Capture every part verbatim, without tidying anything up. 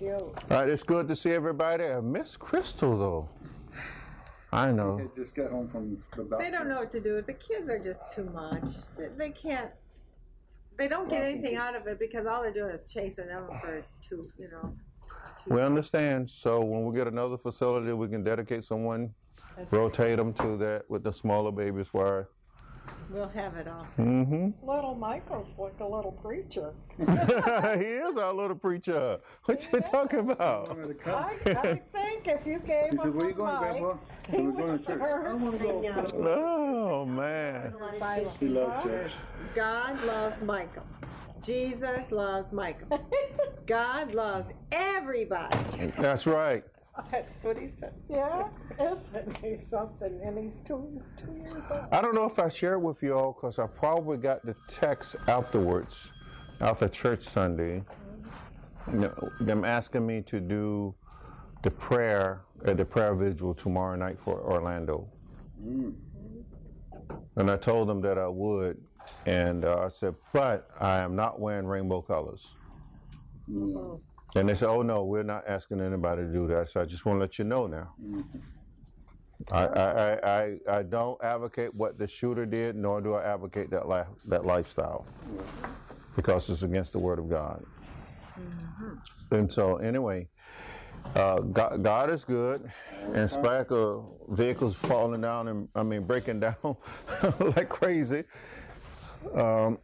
you. All right, it's good to see everybody. I miss Crystal, though. I know. They just got home from the doctor. They don't know what to do. The kids are just too much. They can't, they don't get anything out of it because all they're doing is chasing them for two, you know. Two We understand. So when we get another facility, we can dedicate someone, That's rotate them to that with the smaller babies. Why? We'll have it also. Mm-hmm. Little Michael's like a little preacher. He is our little preacher. What you talking about? I, I think if you gave He him said, where a you going, mic, Grandpa? he We're going would to church. heard. I want to go. Oh, man. He loves church. God loves Michael. Jesus loves Michael. God loves everybody. That's right. That's what he says. Yeah, isn't he something? And he's two, two years old. I don't know if I shared with you all because I probably got the text afterwards, after church Sunday, you know, them asking me to do the prayer at the prayer vigil tomorrow night for Orlando. Mm. And I told them that I would, and uh, I said, but I am not wearing rainbow colors. Mm. And they said, oh no, we're not asking anybody to do that. So I just want to let you know now. Mm-hmm. I, I, I, I don't advocate what the shooter did, nor do I advocate that li- that lifestyle, because it's against the Word of God. Mm-hmm. And so anyway, uh, God, God is good, in spite of vehicles falling down and, I mean, breaking down like crazy. Um,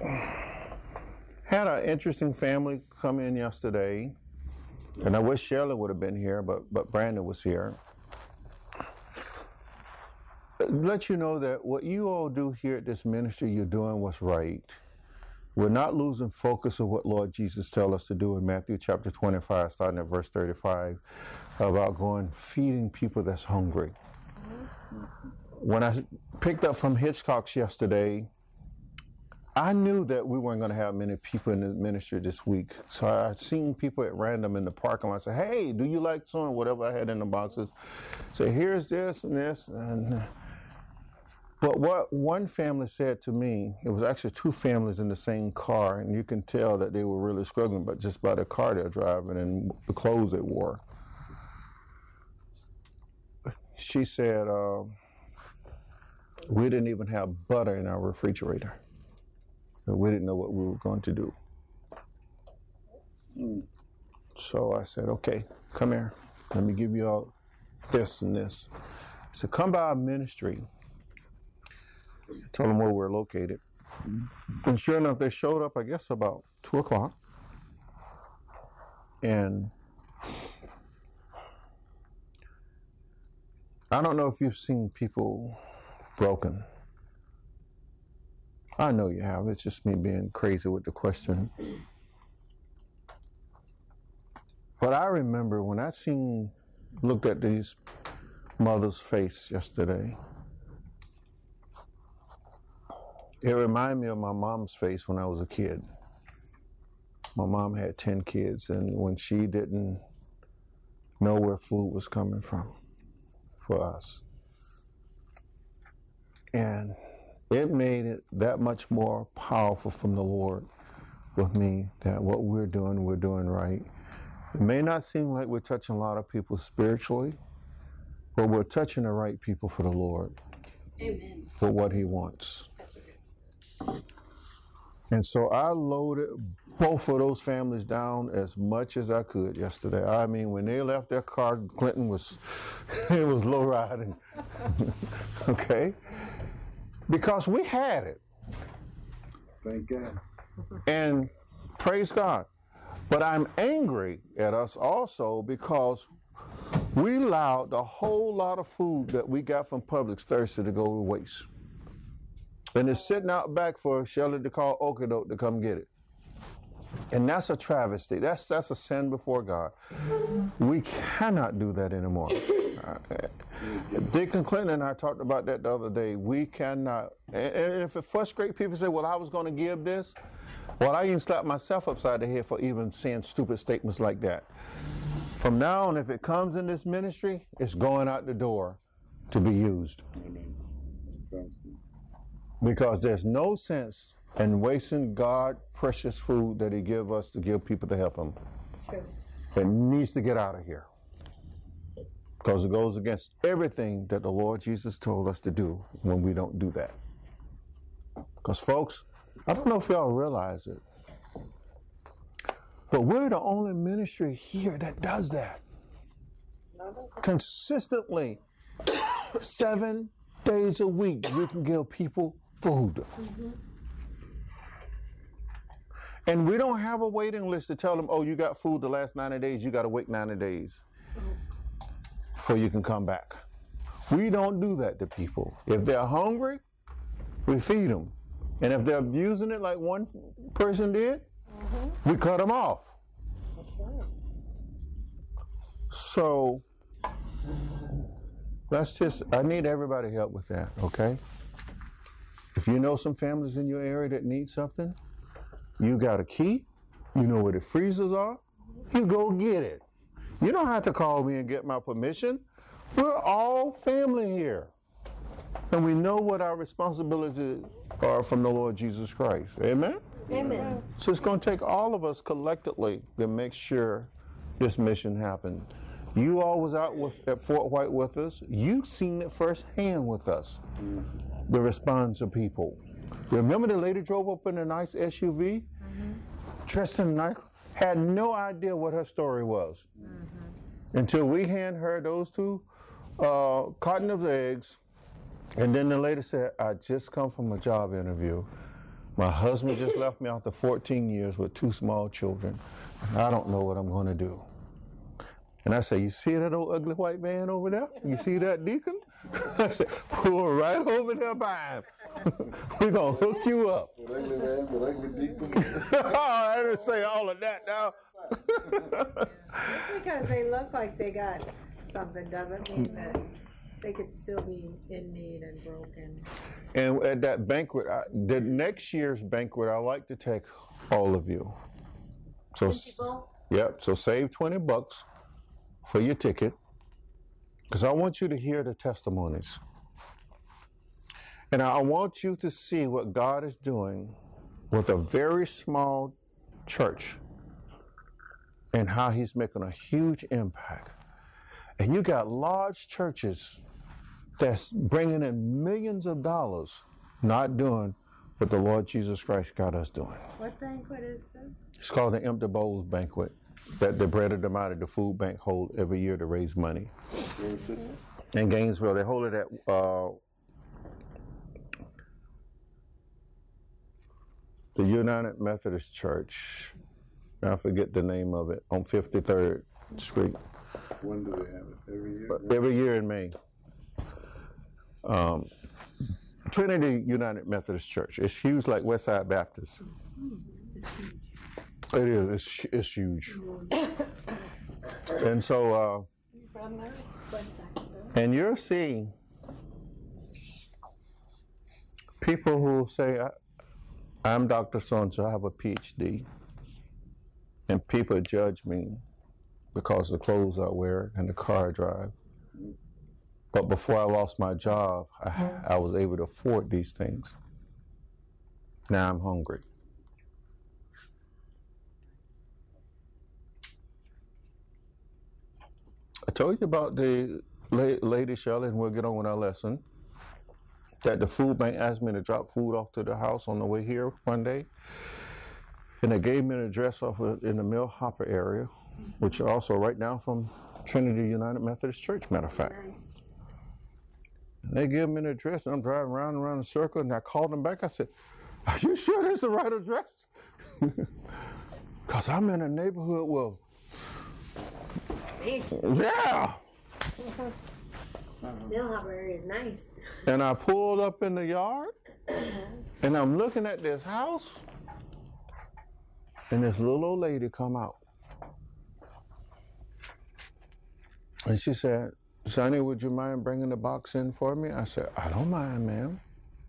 Had an interesting family come in yesterday, and I wish Shirley would have been here, but but Brandon was here. Let you know that what you all do here at this ministry, you're doing what's right. We're not losing focus of what Lord Jesus tells us to do in Matthew chapter twenty-five, starting at verse thirty-five, about going feeding people that's hungry. When I picked up from Hitchcock's yesterday, I knew that we weren't going to have many people in the ministry this week. So I seen people at random in the parking lot say, hey, do you like some, whatever I had in the boxes. Say, here's this and this. And, but what one family said to me, it was actually two families in the same car, and you can tell that they were really struggling, but just by the car they're driving and the clothes they wore. She said, uh, we didn't even have butter in our refrigerator. We didn't know what we were going to do. Mm. So I said, okay, come here. Let me give you all this and this. So come by our ministry. Tell them where we're located. And sure enough, they showed up, I guess, about two o'clock. And I don't know if you've seen people broken. I know you have. It's just me being crazy with the question. But I remember when I seen, looked at these mother's face yesterday, it reminded me of my mom's face when I was a kid. My mom had ten kids, and when she didn't know where food was coming from for us. And it made it that much more powerful from the Lord with me that what we're doing, we're doing right. It may not seem like we're touching a lot of people spiritually, but we're touching the right people for the Lord. Amen. For what He wants. And so I loaded both of those families down as much as I could yesterday. I mean, when they left their car, Clinton was, it was low riding. Okay? Because we had it. Thank God. And praise God. But I'm angry at us also because we allowed a whole lot of food that we got from Publix Thursday to go to waste. And it's sitting out back for Shirley to call Okadoke to come get it. And that's a travesty. That's that's a sin before God. We cannot do that anymore. Uh, Deacon Clinton and I talked about that the other day. We cannot. And, and if it frustrates people, say, well, I was going to give this. Well, I even slapped myself upside the head for even saying stupid statements like that. From now on, if it comes in this ministry, it's going out the door to be used. Amen. Because there's no sense in wasting God's precious food that He give us to give people to help Him. It needs to get out of here. Because it goes against everything that the Lord Jesus told us to do when we don't do that. Because, folks, I don't know if y'all realize it, but we're the only ministry here that does that. Consistently, seven days a week, we can give people food. Mm-hmm. And we don't have a waiting list to tell them, oh, you got food the last ninety days, you got to wait ninety days before you can come back. We don't do that to people. If they're hungry, we feed them. And if they're abusing it like one person did, mm-hmm. we cut them off. That's right. So that's just, I need everybody help with that, okay? If you know some families in your area that need something, you got a key, you know where the freezers are, you go get it. You don't have to call me and get my permission. We're all family here. And we know what our responsibilities are from the Lord Jesus Christ. Amen? Amen. So it's going to take all of us collectively to make sure this mission happened. You all was out with, at Fort White with us. You've seen it firsthand with us, the response of people. Remember the lady drove up in a nice S U V, mm-hmm. dressed in nice, had no idea what her story was, mm-hmm. until we hand her those two uh, carton of eggs, and then the lady said, I just come from a job interview. My husband just left me after fourteen years with two small children. I don't know what I'm going to do. And I say, you see that old ugly white man over there? You see that deacon? I said, pull right over there by him. We're going to hook you up. Ugly man, but ugly deacon. I didn't say all of that now. Just because they look like they got something doesn't mean that they could still be in need and broken. And at that banquet, I, the next year's banquet, I like to take all of you. So, yep. So save twenty bucks for your ticket, because I want you to hear the testimonies. And I want you to see what God is doing with a very small church and how he's making a huge impact. And you got large churches that's bringing in millions of dollars, not doing what the Lord Jesus Christ got us doing. What banquet is this? It's called the Empty Bowls Banquet that the Bread of the Mighty, the food bank, hold every year to raise money. In Gainesville, they hold it at uh, the United Methodist Church. I forget the name of it, on fifty-third Street. When do they have it? Every year? Every year in May. Um, Trinity United Methodist Church. It's huge like Westside Baptist. It is. It's, it's huge. And so, uh, and you're seeing people who say, I'm Doctor So-and-so, I have a P H D. And people judge me because of the clothes I wear and the car I drive. But before I lost my job, I, I was able to afford these things. Now I'm hungry. I told you about the la- lady Shelley, and we'll get on with our lesson, that the food bank asked me to drop food off to the house on the way here one day. And they gave me an address off of, in the Mill Hopper area, which is also right down from Trinity United Methodist Church, matter of fact. And they gave me an address, and I'm driving around and around the circle, and I called them back. I said, are you sure this is the right address? Because I'm in a neighborhood where, yeah. Mill Hopper area is nice. And I pulled up in the yard, and I'm looking at this house, and this little old lady come out. And she said, Sonny, would you mind bringing the box in for me? I said, I don't mind, ma'am.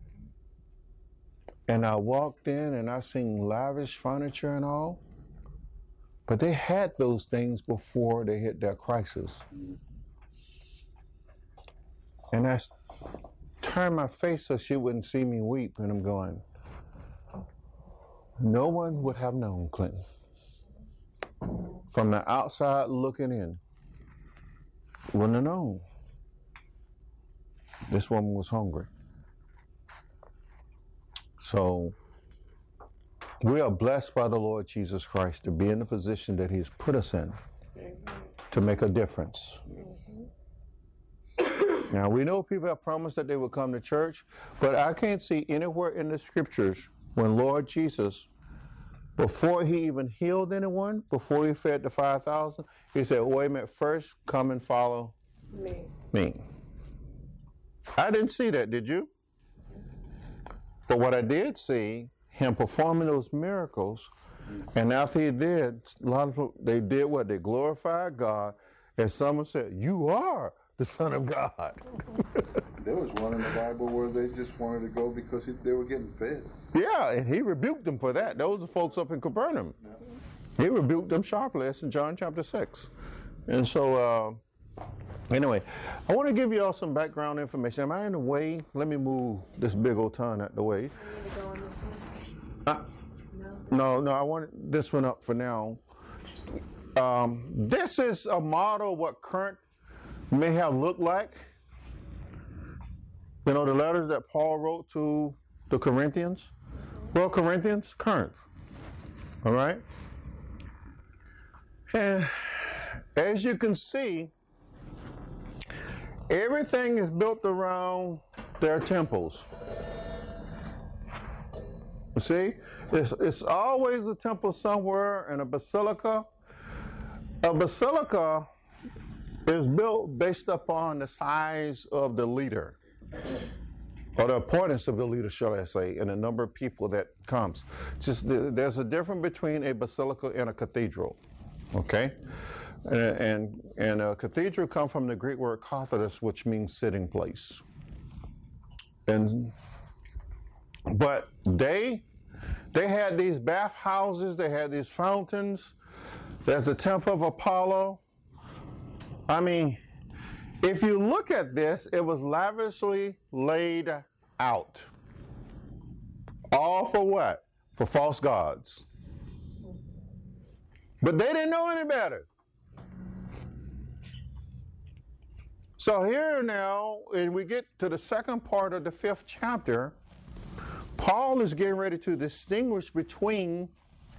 And I walked in, and I seen lavish furniture and all. But they had those things before they hit their crisis. And I turned my face so she wouldn't see me weep, and I'm going, no one would have known, Clinton. from the outside looking in, wouldn't have known this woman was hungry. So we are blessed by the Lord Jesus Christ to be in the position that He's put us in to make a difference. Now, we know people have promised that they will come to church, but I can't see anywhere in the scriptures when Lord Jesus, before He even healed anyone, before He fed the five thousand, He said, wait a minute, first come and follow Me. me. I didn't see that, did you? But what I did see, Him performing those miracles, and after He did, a lot of people, they did what? They glorified God, and someone said, you are the Son of God. There was one in the Bible where they just wanted to go because he, they were getting fed. Yeah, and He rebuked them for that. Those are folks up in Capernaum. Yeah. He rebuked them sharply. That's in John chapter six. And so, uh, anyway, I want to give you all some background information. Am I in the way? Let me move this big old ton out the way. You need to go on this one? Uh, no, no, I want this one up for now. Um, this is a model of what current may have looked like. You know, the letters that Paul wrote to the Corinthians. Well, Corinthians, current. All right? And as you can see, everything is built around their temples. You see? It's, it's always a temple somewhere and a basilica. A basilica is built based upon the size of the leader, or the importance of the leader, shall I say, and the number of people that comes. Just the, there's a difference between a basilica and a cathedral, okay? And and, and a cathedral comes from the Greek word katharos, which means sitting place. And but they they had these bath houses, they had these fountains. There's the temple of Apollo. I mean, if you look at this, it was lavishly laid out. All for what? For false gods. But they didn't know any better. So here now, and we get to the second part of the fifth chapter, Paul is getting ready to distinguish between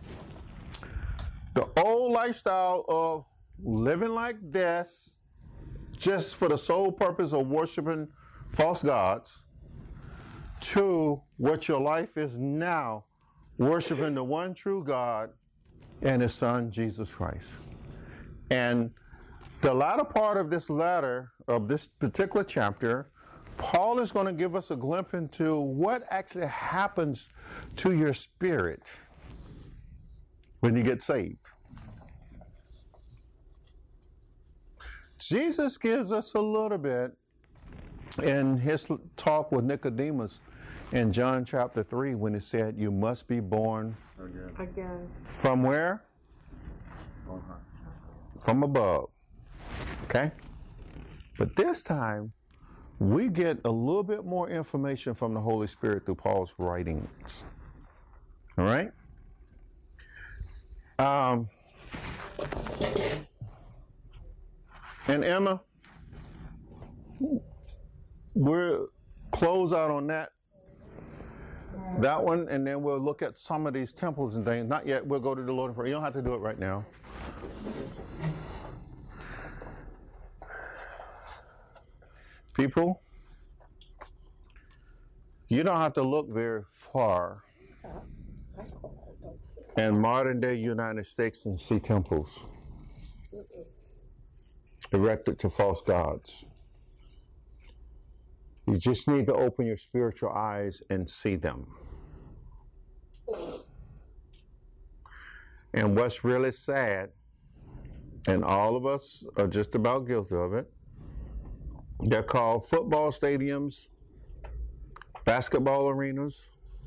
the old lifestyle of living like this just for the sole purpose of worshiping false gods to what your life is now, worshiping the one true God and His Son, Jesus Christ. And the latter part of this letter, of this particular chapter, Paul is going to give us a glimpse into what actually happens to your spirit when you get saved. Jesus gives us a little bit in His talk with Nicodemus in John chapter three when He said, you must be born Again. Again. from where? Uh-huh. From above. Okay? But this time, we get a little bit more information from the Holy Spirit through Paul's writings. All right? Um, and Emma, we'll close out on that. That one, and then we'll look at some of these temples and things. Not yet. We'll go to the Lord in prayer. You don't have to do it right now. People, you don't have to look very far in modern day United States and see temples erected to false gods. You just need to open your spiritual eyes and see them. And what's really sad, and all of us are just about guilty of it, they're called football stadiums, basketball arenas,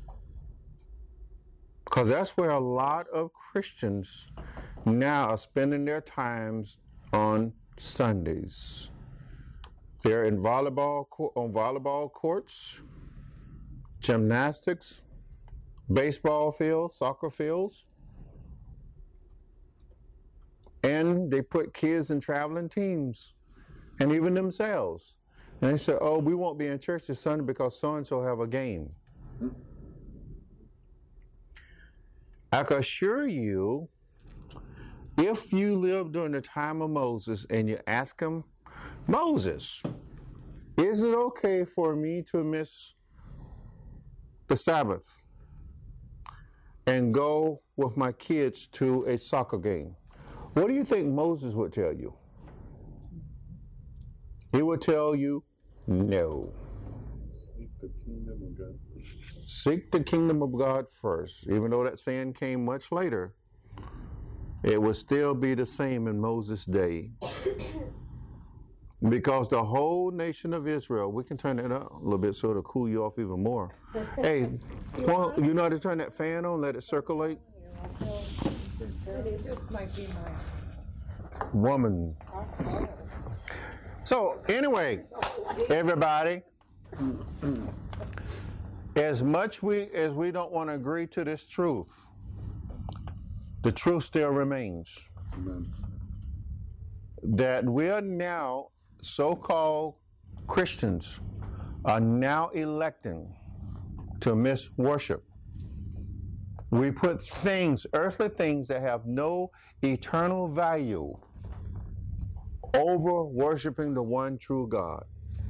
because that's where a lot of Christians now are spending their times on Sundays. They're in volleyball on volleyball courts, gymnastics, baseball fields, soccer fields. And they put kids in traveling teams and even themselves. And they said, oh, we won't be in church this Sunday because so-and-so have a game. I can assure you, if you lived during the time of Moses and you ask him, Moses, is it okay for me to miss the Sabbath and go with my kids to a soccer game? What do you think Moses would tell you? He would tell you, no. Seek the kingdom of God. Seek the kingdom of God first. Even though that saying came much later, it would still be the same in Moses' day. Because the whole nation of Israel, we can turn it up a little bit so it'll cool you off even more. Hey, well, you know how to turn that fan on, let it circulate? It just might be my. Woman. So, anyway, everybody, as much we as we don't want to agree to this truth, the truth still remains. Amen. That we are now, so-called Christians, are now electing to miss worship. We put things, earthly things that have no eternal value, over worshiping the one true God.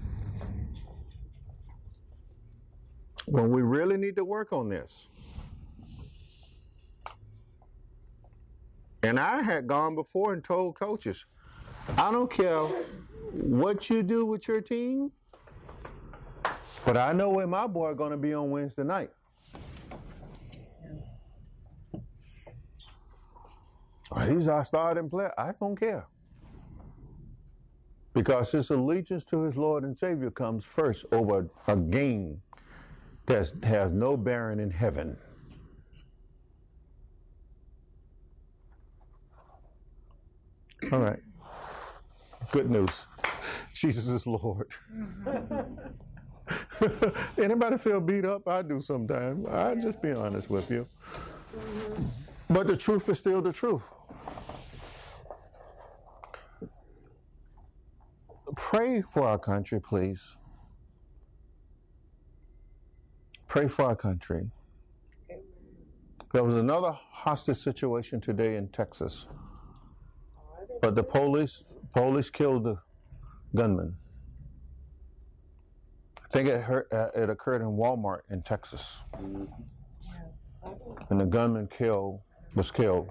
When we really need to work on this. And I had gone before and told coaches, I don't care what you do with your team, but I know where my boy going to be on Wednesday night. He's our starting player. I don't care. Because his allegiance to his Lord and Savior comes first over a game that has no bearing in heaven. All right. Good news. Jesus is Lord. Anybody feel beat up? I do sometimes. I'll just be honest with you. But the truth is still the truth. Pray for our country, please. Pray for our country. There was another hostage situation today in Texas. But the police police killed the gunman. I think it, hurt, uh, it occurred in Walmart in Texas. And the gunman killed, was killed.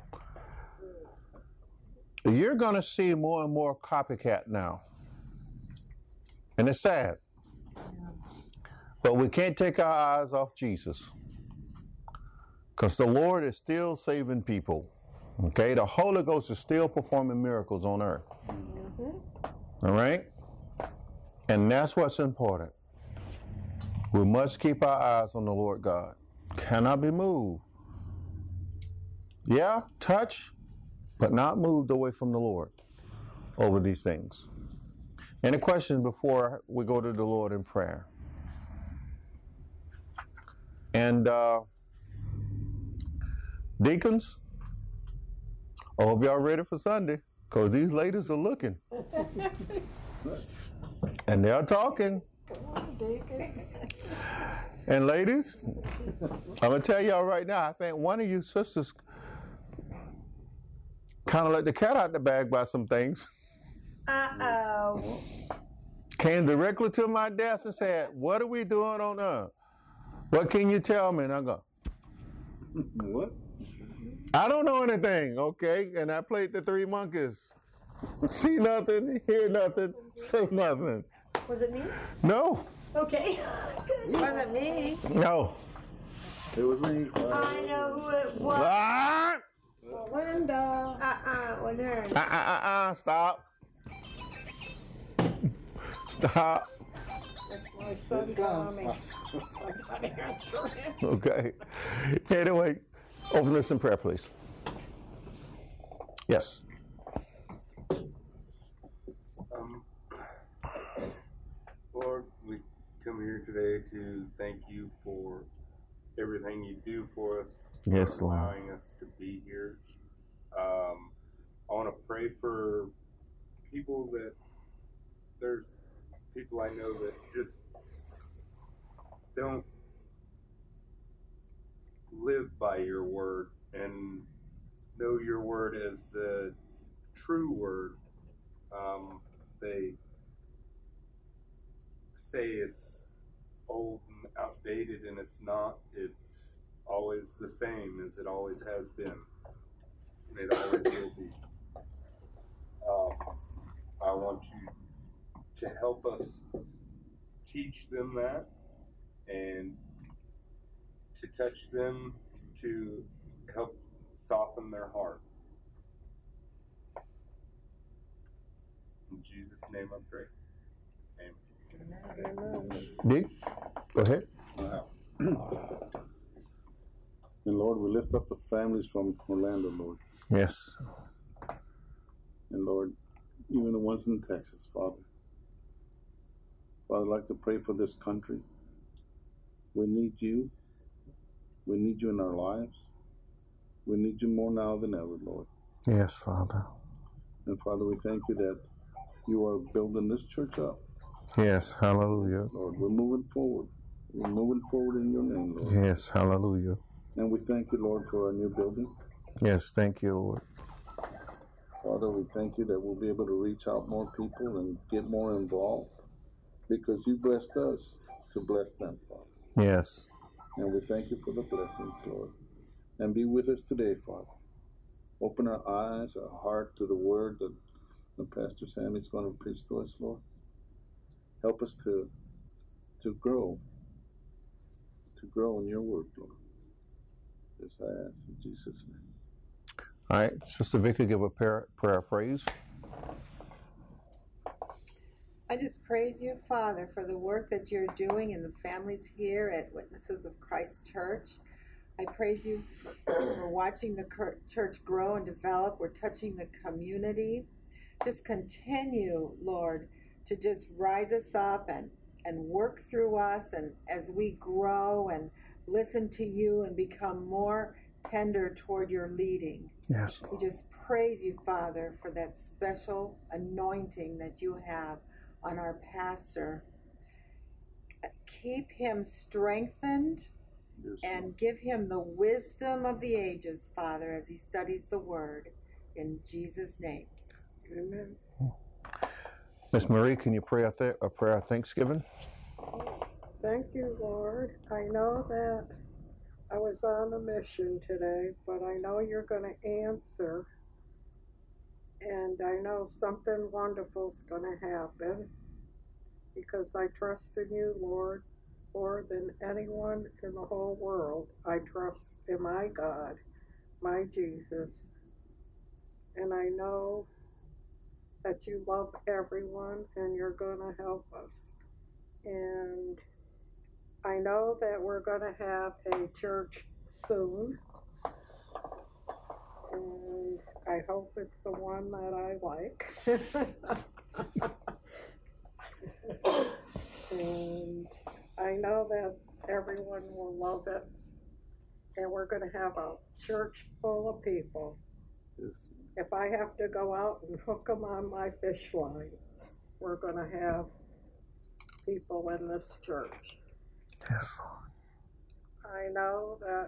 You're going to see more and more copycat now. And it's sad. But we can't take our eyes off Jesus. Because the Lord is still saving people. Okay? The Holy Ghost is still performing miracles on earth. Mm-hmm. All right? And that's what's important. We must keep our eyes on the Lord God. Cannot be moved. Yeah, touch, but not moved away from the Lord over these things. Any questions before we go to the Lord in prayer? And uh, deacons, I hope y'all ready for Sunday, because these ladies are looking. And they're talking. And ladies, I'm going to tell y'all right now, I think one of you sisters kind of let the cat out the bag by some things. Uh-oh. Came directly to my desk and said, what are we doing on earth? What can you tell me? And I go, What? I don't know anything, okay? And I played the Three Monkeys. See nothing, hear nothing, say nothing. Was it me? No, Okay. It wasn't me. no. It was me. I know who it was. Ah! Linda. Uh-uh, with her. Uh, uh, uh, uh, stop. Stop. That's my son It calling comes. me. I gotta answer him. Okay. Anyway, open us in prayer, please. Yes. Um, Lord, we come here today to thank you for everything you do for us. Yes, for Lord. allowing us to be here. Um, I want to pray for people that, there's people I know that just don't live by your word and know your word as the true word. Um, they say it's old and outdated, and it's not. It's always the same as it always has been, and it always will be. Um, I want you to help us teach them that and to touch them, to help soften their heart. In Jesus' name I pray. Amen. Amen. Dick, go ahead. Wow. And Lord, we lift up the families from Orlando, Lord. Yes. And Lord, even the ones in Texas, Father. Father, I'd like to pray for this country. We need you. We need you in our lives. We need you more now than ever, Lord. Yes, Father. And Father, we thank you that you are building this church up. Yes, hallelujah. Lord, we're moving forward. We're moving forward in your name, Lord. Yes, hallelujah. And we thank you, Lord, for our new building. Yes, thank you, Lord. Father, we thank you that we'll be able to reach out more people and get more involved because you blessed us to bless them, Father. Yes. And we thank you for the blessings, Lord. And be with us today, Father. Open our eyes, our heart to the word that the Pastor Sammy's going to preach to us, Lord. Help us to to grow, to grow in your word, Lord. This I ask in Jesus' name. All right, Sister Vicky, give a prayer, prayer of praise. I just praise you, Father, for the work that you're doing in the families here at Witnesses of Christ Church. I praise you for watching the church grow and develop. We're touching the community. Just continue, Lord, to just rise us up and, and work through us, and as we grow and listen to you and become more tender toward your leading. Yes. We just praise you, Father, for that special anointing that you have on our pastor. Keep him strengthened Yes, and give him the wisdom of the ages, Father, as he studies the word. In Jesus' name. Amen. Miss Marie, can you pray out there a prayer of thanksgiving? Thank you, Lord. I know that I was on a mission today, but I know you're going to answer. And I know something wonderful's going to happen because I trust in you, Lord, more than anyone in the whole world. I trust in my God, my Jesus. And I know that you love everyone and you're going to help us. And I know that we're going to have a church soon. And I hope it's the one that I like. And I know that everyone will love it. And we're going to have a church full of people. yes. If I have to go out and hook them on my fish line, we're going to have people in this church. Yes. I know that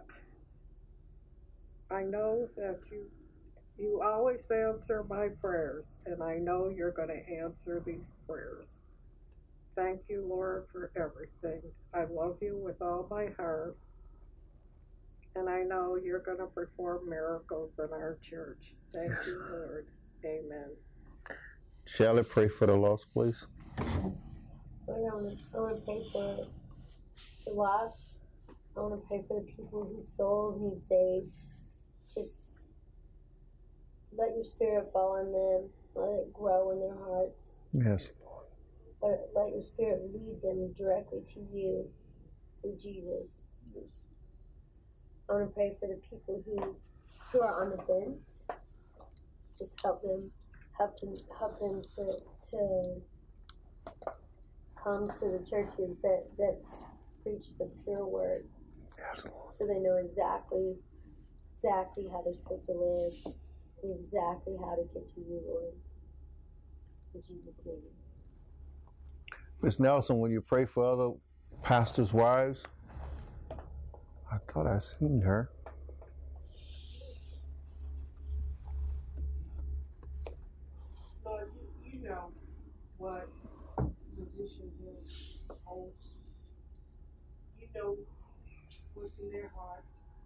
I know that you you always answer my prayers, and I know you're going to answer these prayers. Thank you, Lord, for everything. I love you with all my heart, and I know you're going to perform miracles in our church. Thank Yes. you, Lord. Amen. Shall I pray for the lost, please? Lord, I want to, I want to pray for the lost. I want to pray for the people whose souls need saved. Just let your spirit fall on them. Let it grow in their hearts. Yes. Let, let your spirit lead them directly to you through Jesus. Yes. I want to pray for the people who who are on the fence. Just help them, help them, help them to to come to the churches that that preach the pure word. Yes. So they know exactly, exactly how they're supposed to live. and exactly how to get to you, Lord. In Jesus' name. Miz Nelson, when you pray for other pastors' wives, I thought I seen her. Lord, you, you know what position Bill holds. You know what's in their heart.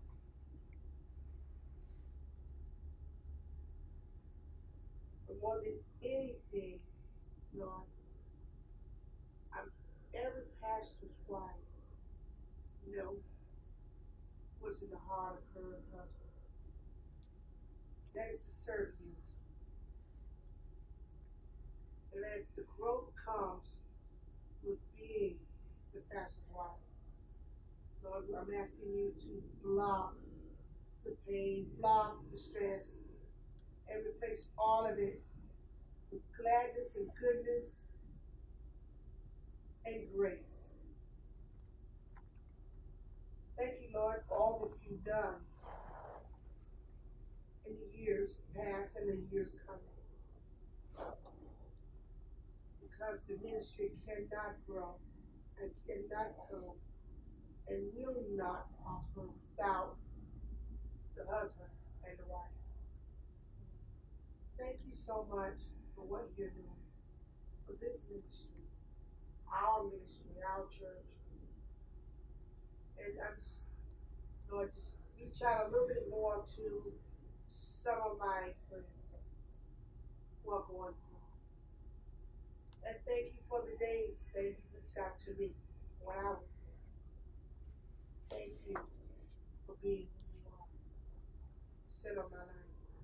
But more than anything, Lord, I'm every pastor's wife know what's in the heart of her husband. That is to serve you. And as the growth comes with being the pastor's wife, Lord, I'm asking you to block the pain, block the stress, and replace all of it with gladness and goodness and grace. Thank you, Lord, for all that you've done in the years past and the years coming. Because the ministry cannot grow and cannot go and will not prosper without the husband and the wife. Thank you so much for what you're doing for this ministry, our ministry, our church. And I'm just, Lord, just reach out a little bit more to some of my friends who are going through. And thank you for the days that you reached out to me when I was there. Thank you for being who you are. Sit on my life.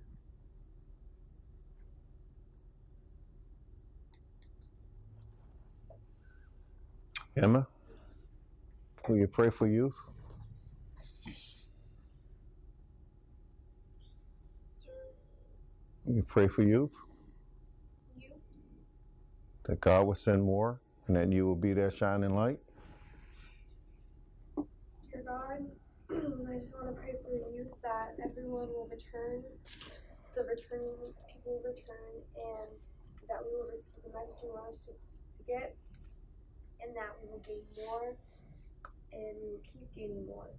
Emma, will you pray for youth? Will you pray for youth? You? That God will send more and that you will be their shining light? Dear God, I just want to pray for the youth that everyone will return, the returning people will return, and that we will receive the message you want us to, to get, and that we will gain more, and we will keep gaining more.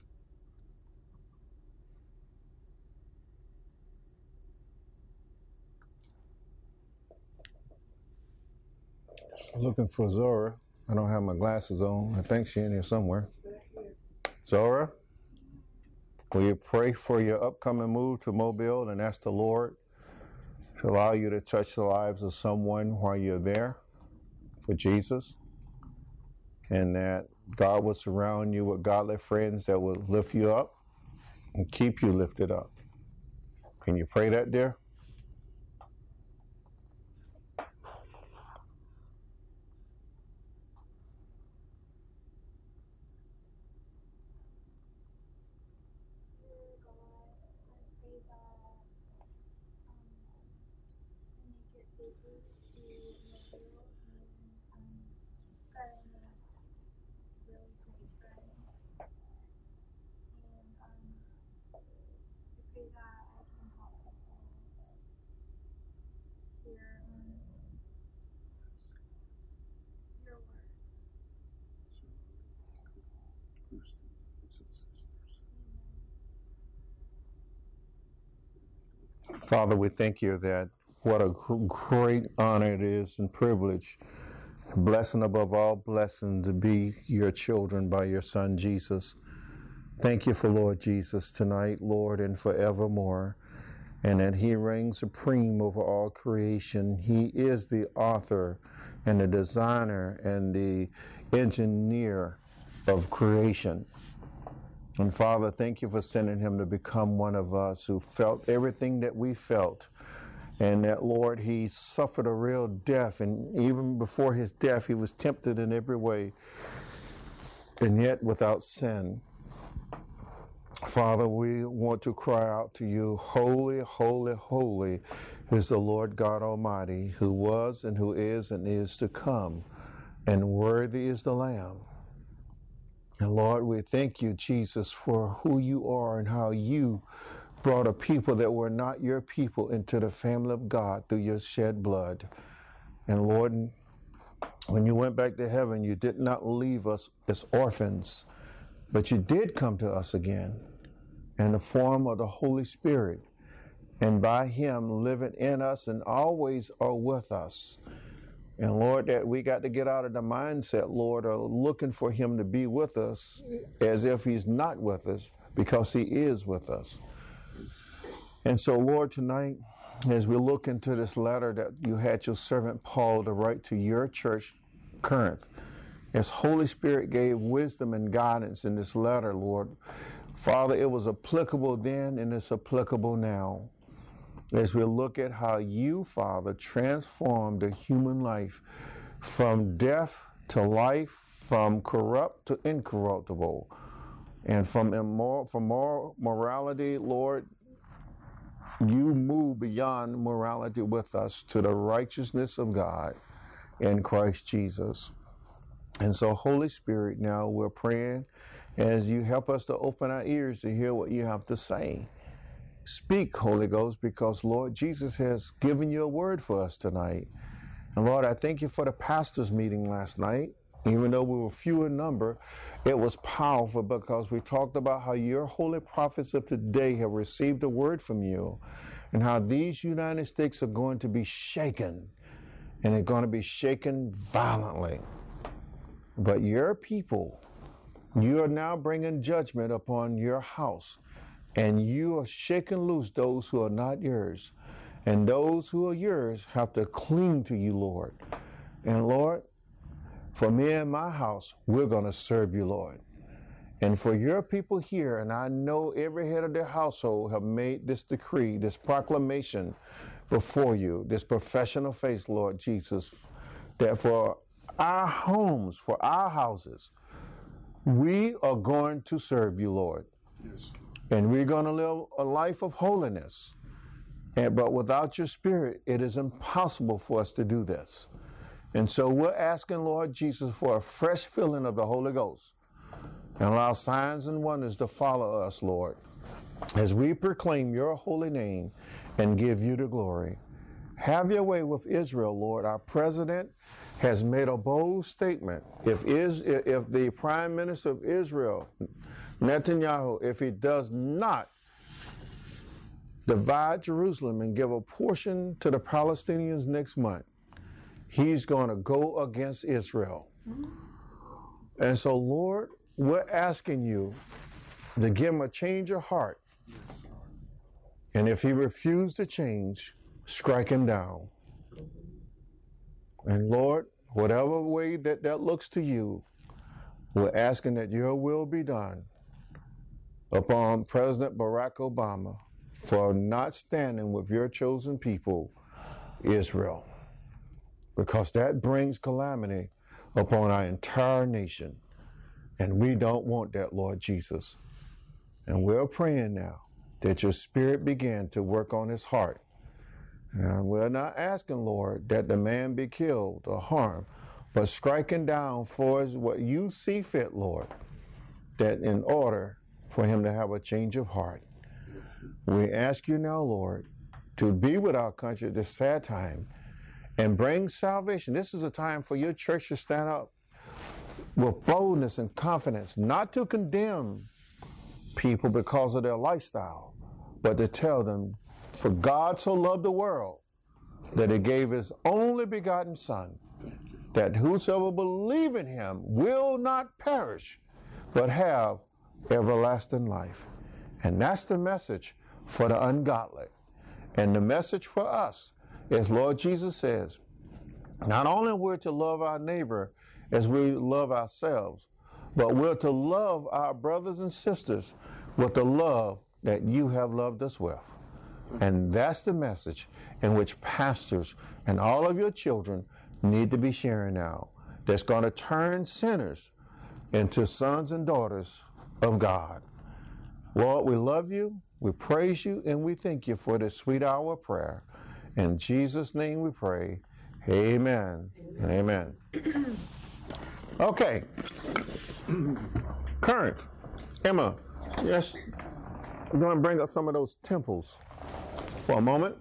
Just looking for Zora. I don't have my glasses on. I think she's in here somewhere. Zora, will you pray for your upcoming move to Mobile and ask the Lord to allow you to touch the lives of someone while you're there for Jesus? And that God will surround you with godly friends that will lift you up and keep you lifted up. Can you pray that, dear? Father, we thank you that what a great honor it is and privilege, blessing above all blessings, to be your children by your Son, Jesus. Thank you for Lord Jesus tonight, Lord, and forevermore, and that he reigns supreme over all creation. He is the author and the designer and the engineer of creation. And Father, thank you for sending him to become one of us who felt everything that we felt. And that, Lord, he suffered a real death. And even before his death, he was tempted in every way, and yet without sin. Father, we want to cry out to you, holy, holy, holy is the Lord God Almighty, who was and who is and is to come. And worthy is the Lamb. And Lord, we thank you, Jesus, for who you are and how you brought a people that were not your people into the family of God through your shed blood. And Lord, when you went back to heaven, you did not leave us as orphans, but you did come to us again in the form of the Holy Spirit, and by him living in us and always are with us. And Lord, that we got to get out of the mindset, Lord, of looking for him to be with us as if he's not with us, because he is with us. And so, Lord, tonight, as we look into this letter that you had your servant Paul to write to your church, Corinth, as Holy Spirit gave wisdom and guidance in this letter, Lord, Father, it was applicable then and it's applicable now. As we look at how you, Father, transformed the human life from death to life, from corrupt to incorruptible, and from immoral, from moral morality, Lord, you move beyond morality with us to the righteousness of God in Christ Jesus. And so, Holy Spirit, now we're praying as you help us to open our ears to hear what you have to say. Speak, Holy Ghost, because, Lord, Jesus has given you a word for us tonight. And, Lord, I thank you for the pastors' meeting last night. Even though we were few in number, it was powerful because we talked about how your holy prophets of today have received a word from you and how these United States are going to be shaken, and they're going to be shaken violently. But your people, you are now bringing judgment upon your house, and you are shaking loose those who are not yours. And those who are yours have to cling to you, Lord. And Lord, for me and my house, we're going to serve you, Lord. And for your people here, and I know every head of their household have made this decree, this proclamation before you, this profession of faith, Lord Jesus, that for our homes, for our houses, we are going to serve you, Lord. Yes. And we're going to live a life of holiness. And, but without your Spirit, it is impossible for us to do this. And so we're asking, Lord Jesus, for a fresh filling of the Holy Ghost, and allow signs and wonders to follow us, Lord, as we proclaim your holy name and give you the glory. Have your way with Israel, Lord. Our president has made a bold statement. If, is, if the prime minister of Israel, Netanyahu, if he does not divide Jerusalem and give a portion to the Palestinians next month, he's going to go against Israel. And so, Lord, we're asking you to give him a change of heart. And if he refuses to change, strike him down. And Lord, whatever way that that looks to you, we're asking that your will be done upon President Barack Obama for not standing with your chosen people, Israel, because that brings calamity upon our entire nation. And we don't want that, Lord Jesus. And we're praying now that your Spirit begin to work on his heart. And we're not asking, Lord, that the man be killed or harmed, but striking down for what you see fit, Lord, that in order for him to have a change of heart. We ask you now, Lord, to be with our country at this sad time and bring salvation. This is a time for your church to stand up with boldness and confidence, not to condemn people because of their lifestyle, but to tell them, for God so loved the world that he gave his only begotten Son, that whosoever believe in him will not perish, but have everlasting life. And that's the message for the ungodly. And the message for us is, Lord Jesus says, not only we're to love our neighbor as we love ourselves, but we're to love our brothers and sisters with the love that you have loved us with. And that's the message in which pastors and all of your children need to be sharing now, that's going to turn sinners into sons and daughters of God. Lord, we love you, we praise you, and we thank you for this sweet hour of prayer. In Jesus' name we pray. Amen and amen. Okay. Current. Emma, yes. I'm going to bring up some of those temples for a moment.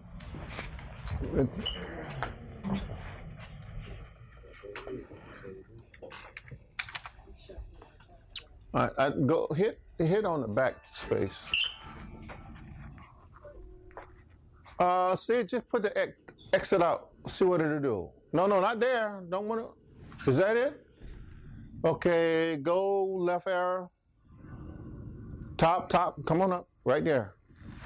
I, I go hit hit on the back space. Uh, see, just put the ex- exit out. See what it'll do. No, no, not there. Don't want to. Is that it? Okay, go left arrow. Top, top. Come on up. Right there.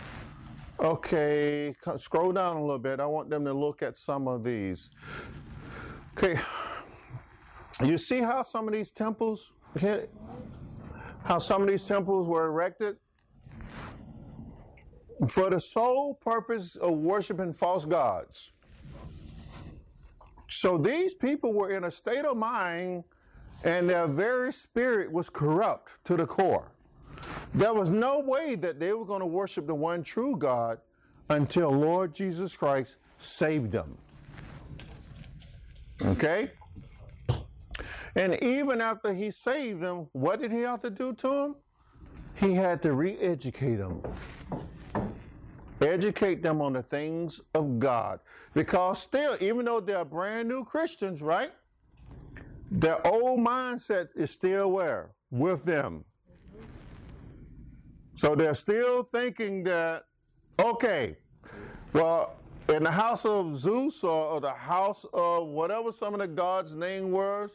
Okay, scroll down a little bit. I want them to look at some of these. Okay, you see how some of these temples hit? How some of these temples were erected for the sole purpose of worshiping false gods. So these people were in a state of mind and their very spirit was corrupt to the core. There was no way that they were going to worship the one true God until Lord Jesus Christ saved them. Okay? And even after he saved them, what did he have to do to them? He had to re-educate them. Educate them on the things of God. Because still, even though they're brand new Christians, right? Their old mindset is still where? With them. So they're still thinking that, okay, well, in the house of Zeus or, or the house of whatever some of the gods' name was,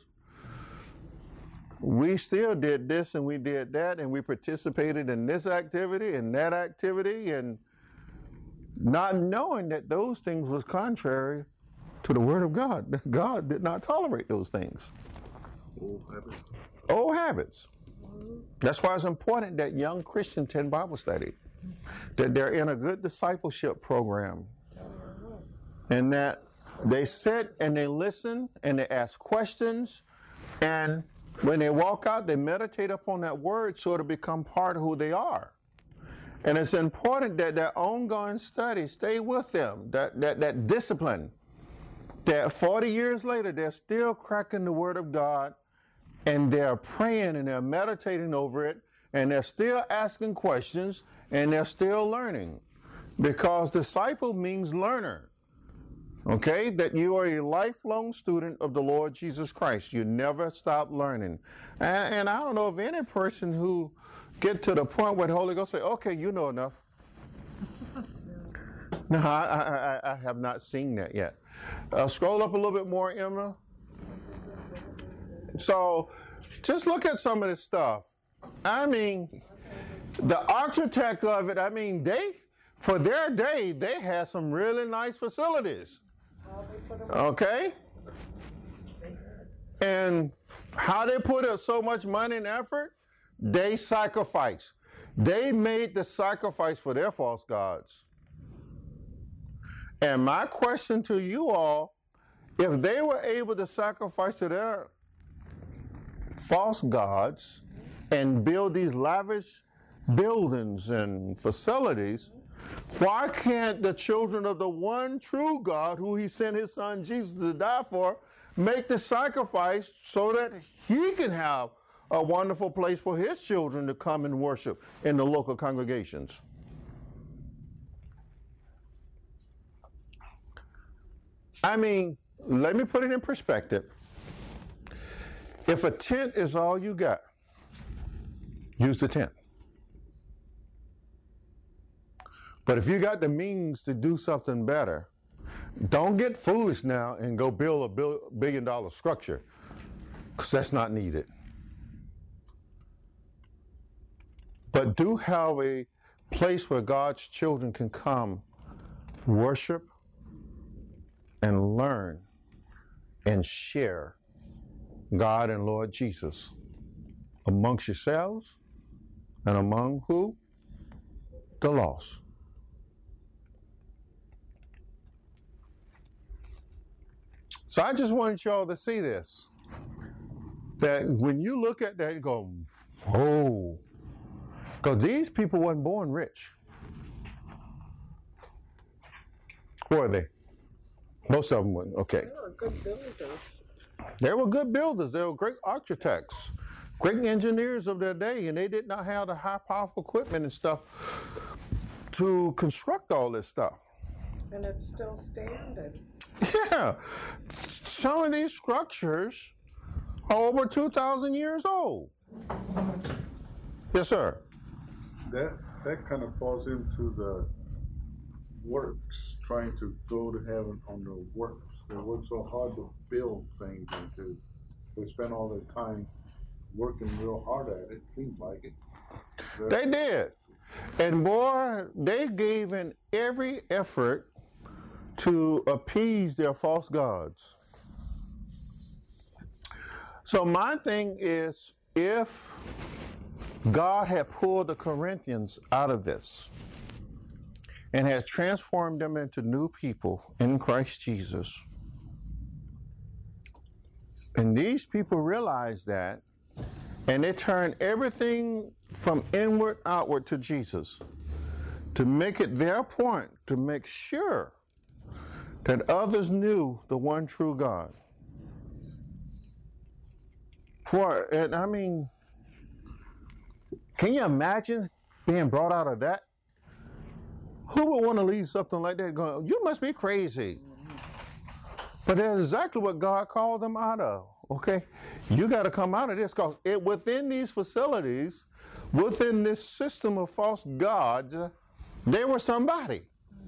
we still did this and we did that and we participated in this activity and that activity, and not knowing that those things was contrary to the word of God. God did not tolerate those things. Old habits. Old habits. That's why it's important that young Christians attend Bible study, that they're in a good discipleship program, and that they sit and they listen and they ask questions, and when they walk out, they meditate upon that word so it'll become part of who they are. And it's important that that ongoing study stay with them, that, that, that discipline, that forty years later, they're still cracking the word of God, and they're praying and they're meditating over it, and they're still asking questions, and they're still learning. Because disciple means learner. Okay? That you are a lifelong student of the Lord Jesus Christ. You never stop learning. And, and I don't know of any person who get to the point where the Holy Ghost say, okay, you know enough. No, I, I, I have not seen that yet. Uh, scroll up a little bit more, Emma. So just look at some of this stuff. I mean, the architect of it, I mean, they, for their day, they had some really nice facilities. Okay? And how they put up so much money and effort? They sacrificed. They made the sacrifice for their false gods. And my question to you all, if they were able to sacrifice to their false gods and build these lavish buildings and facilities, why can't the children of the one true God, who he sent his son Jesus to die for, make the sacrifice so that he can have a wonderful place for his children to come and worship in the local congregations? I mean, let me put it in perspective. If a tent is all you got, use the tent. But if you got the means to do something better, don't get foolish now and go build a billion dollar structure, because that's not needed. But do have a place where God's children can come, worship, and learn, and share God and Lord Jesus amongst yourselves and among who? The lost. So I just wanted y'all to see this, that when you look at that, you go, oh, because these people weren't born rich. Were they? Most of them weren't. Okay. They were good builders. They were good builders. They were great architects. great engineers of their day, and they did not have the high powerful equipment and stuff to construct all this stuff. And it's still standing. Yeah, some of these structures are over two thousand years old. Yes, sir. That that kind of falls into the works, trying to go to heaven on the works. They work so hard to build things and to they spend all their time working real hard at it. Seems like it. They did. And boy, they gave in every effort to appease their false gods. So my thing is, if God had pulled the Corinthians out of this and has transformed them into new people in Christ Jesus, and these people realize that, and they turn everything from inward outward to Jesus to make it their point, to make sure that others knew the one true God. For, and I mean, can you imagine being brought out of that? Who would want to leave something like that going, you must be crazy? But that's exactly what God called them out of, okay? You got to come out of this because it, within these facilities, within this system of false gods, they were somebody.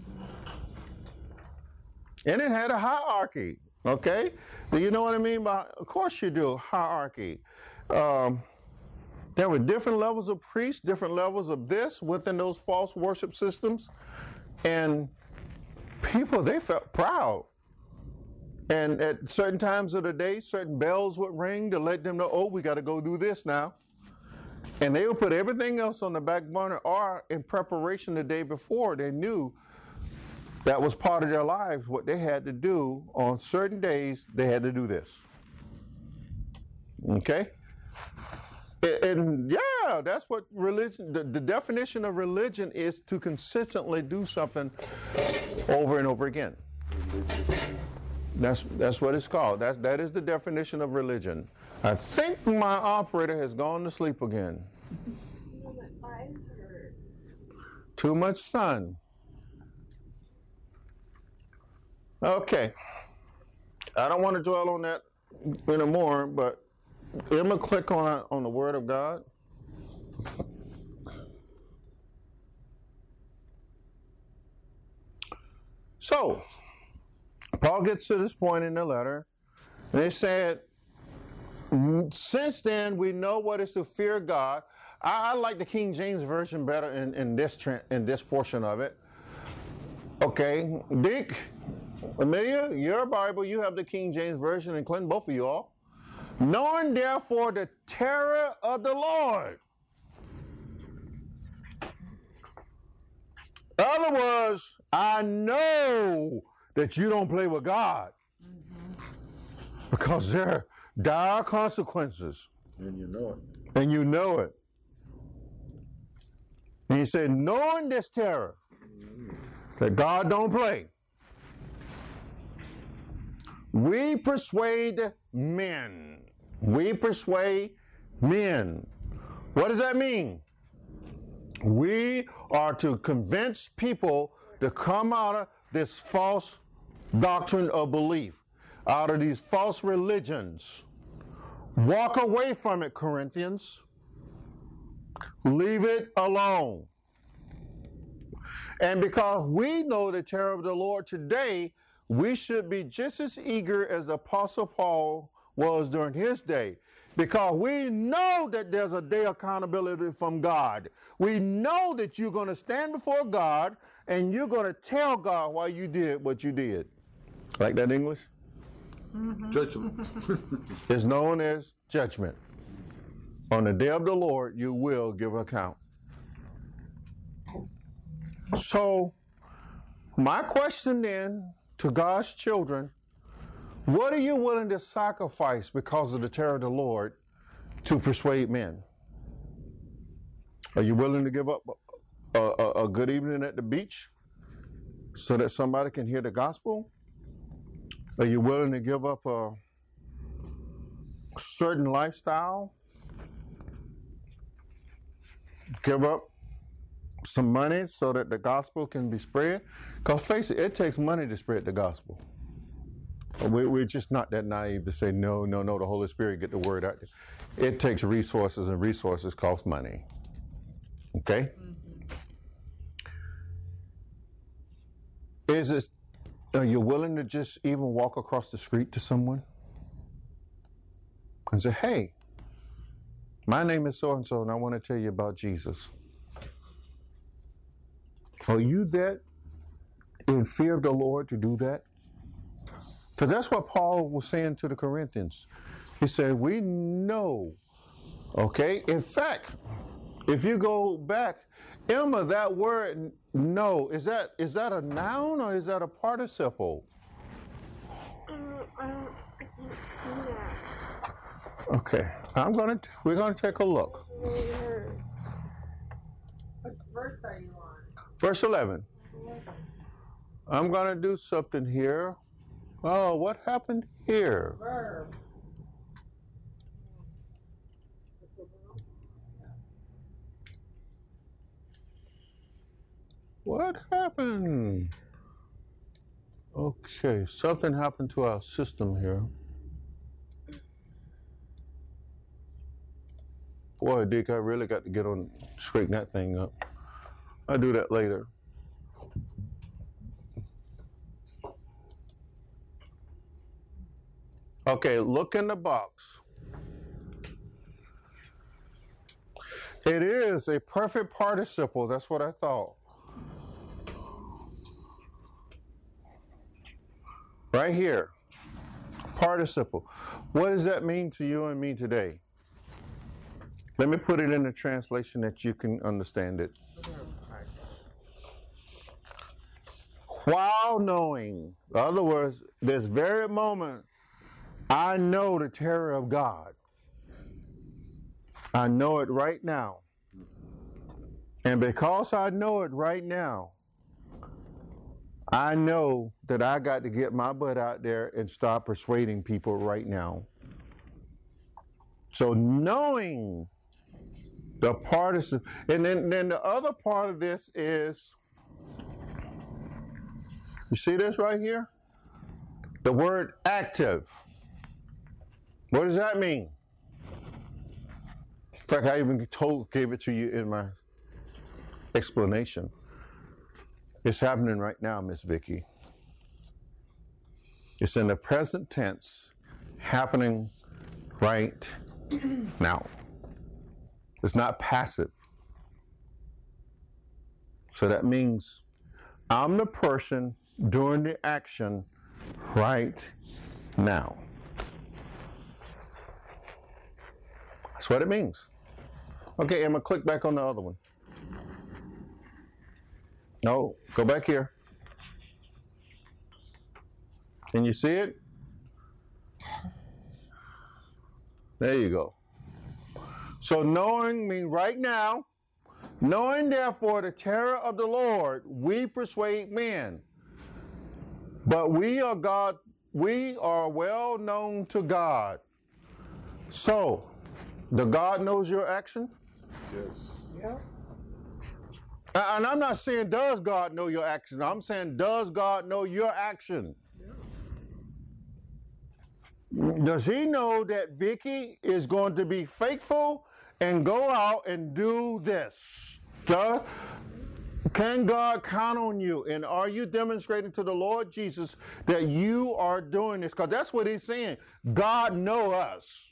And it had a hierarchy, okay? Do you know what I mean by, of course you do, hierarchy. Um, there were different levels of priests, different levels of this within those false worship systems. And people, they felt proud. And at certain times of the day, certain bells would ring to let them know, oh, we got to go do this now. And they would put everything else on the back burner, or in preparation the day before, they knew that was part of their lives, what they had to do on certain days, they had to do this. Okay? And, and yeah, that's what religion, the, the definition of religion is to consistently do something over and over again. That's that's what it's called. That's, that is the definition of religion. I think my operator has gone to sleep again. My eyes hurt. Too much sun. Okay. I don't want to dwell on that anymore, but I'm going to click on, on the Word of God. So, Paul gets to this point in the letter, and they said, since then we know what is to fear God. I, I like the King James Version better in, in, this, in this portion of it. Okay, Dick, Amelia, your Bible, you have the King James Version, and Clinton, both of you all. Knowing therefore the terror of the Lord. In other words, I know that you don't play with God. Mm-hmm. Because there are dire consequences. And you know it. And you know it. And he said, knowing this terror, that God don't play, we persuade men. We persuade men. What does that mean? We are to convince people to come out of this false doctrine of belief, out of these false religions. Walk away from it, Corinthians. Leave it alone. And because we know the terror of the Lord today, we should be just as eager as the Apostle Paul was during his day. Because we know that there's a day of accountability from God. We know that you're going to stand before God and you're going to tell God why you did what you did. Like that English? Mm-hmm. Judgment. It's known as judgment. On the day of the Lord, you will give account. So, my question then to God's children, what are you willing to sacrifice because of the terror of the Lord to persuade men? Are you willing to give up a, a, a good evening at the beach so that somebody can hear the gospel? Are you willing to give up a certain lifestyle give up some money so that the gospel can be spread? Because face it, it takes money to spread the gospel. We, we're just not that naive to say, no, no, no, the Holy Spirit get the word out there. It takes resources, and resources cost money. Okay? Is it, are you willing to just even walk across the street to someone and say, hey, my name is so-and-so, and I want to tell you about Jesus? Are you that in fear of the Lord to do that? So that's what Paul was saying to the Corinthians. He said, we know, okay? In fact, if you go back, Emma, that word know, is that is that a noun or is that a participle? Um, I don't, I can't see that. Okay, I'm gonna, we're gonna take a look. It's really hard. What verse are you on? Verse eleven. I'm gonna do something here. Oh, what happened here? Verb. What happened? Okay, something happened to our system here. Boy, Dick, I really got to get on, straighten that thing up. I'll do that later. Okay, look in the box. It is a perfect participle. That's what I thought. Right here, participle. What does that mean to you and me today? Let me put it in a translation that you can understand it. While knowing, in other words, this very moment, I know the terror of God. I know it right now. And because I know it right now, I know that I got to get my butt out there and start persuading people right now. So knowing the participle, and then, then the other part of this is, you see this right here? The word active. What does that mean? In fact, I even told, gave it to you in my explanation. It's happening right now, Miss Vicky. It's in the present tense, happening right now. It's not passive. So that means I'm the person doing the action right now. That's what it means. Okay, I'm gonna click back on the other one. No, go back here. Can you see it? There you go. So knowing means right now, knowing therefore the terror of the Lord, we persuade men. But we are God, we are well known to God. So, the God knows your action? Yes. Yeah. And I'm not saying does God know your action. I'm saying does God know your action? Does he know that Vicky is going to be faithful and go out and do this? Duh. Can God count on you? And are you demonstrating to the Lord Jesus that you are doing this? Because that's what he's saying. God know us.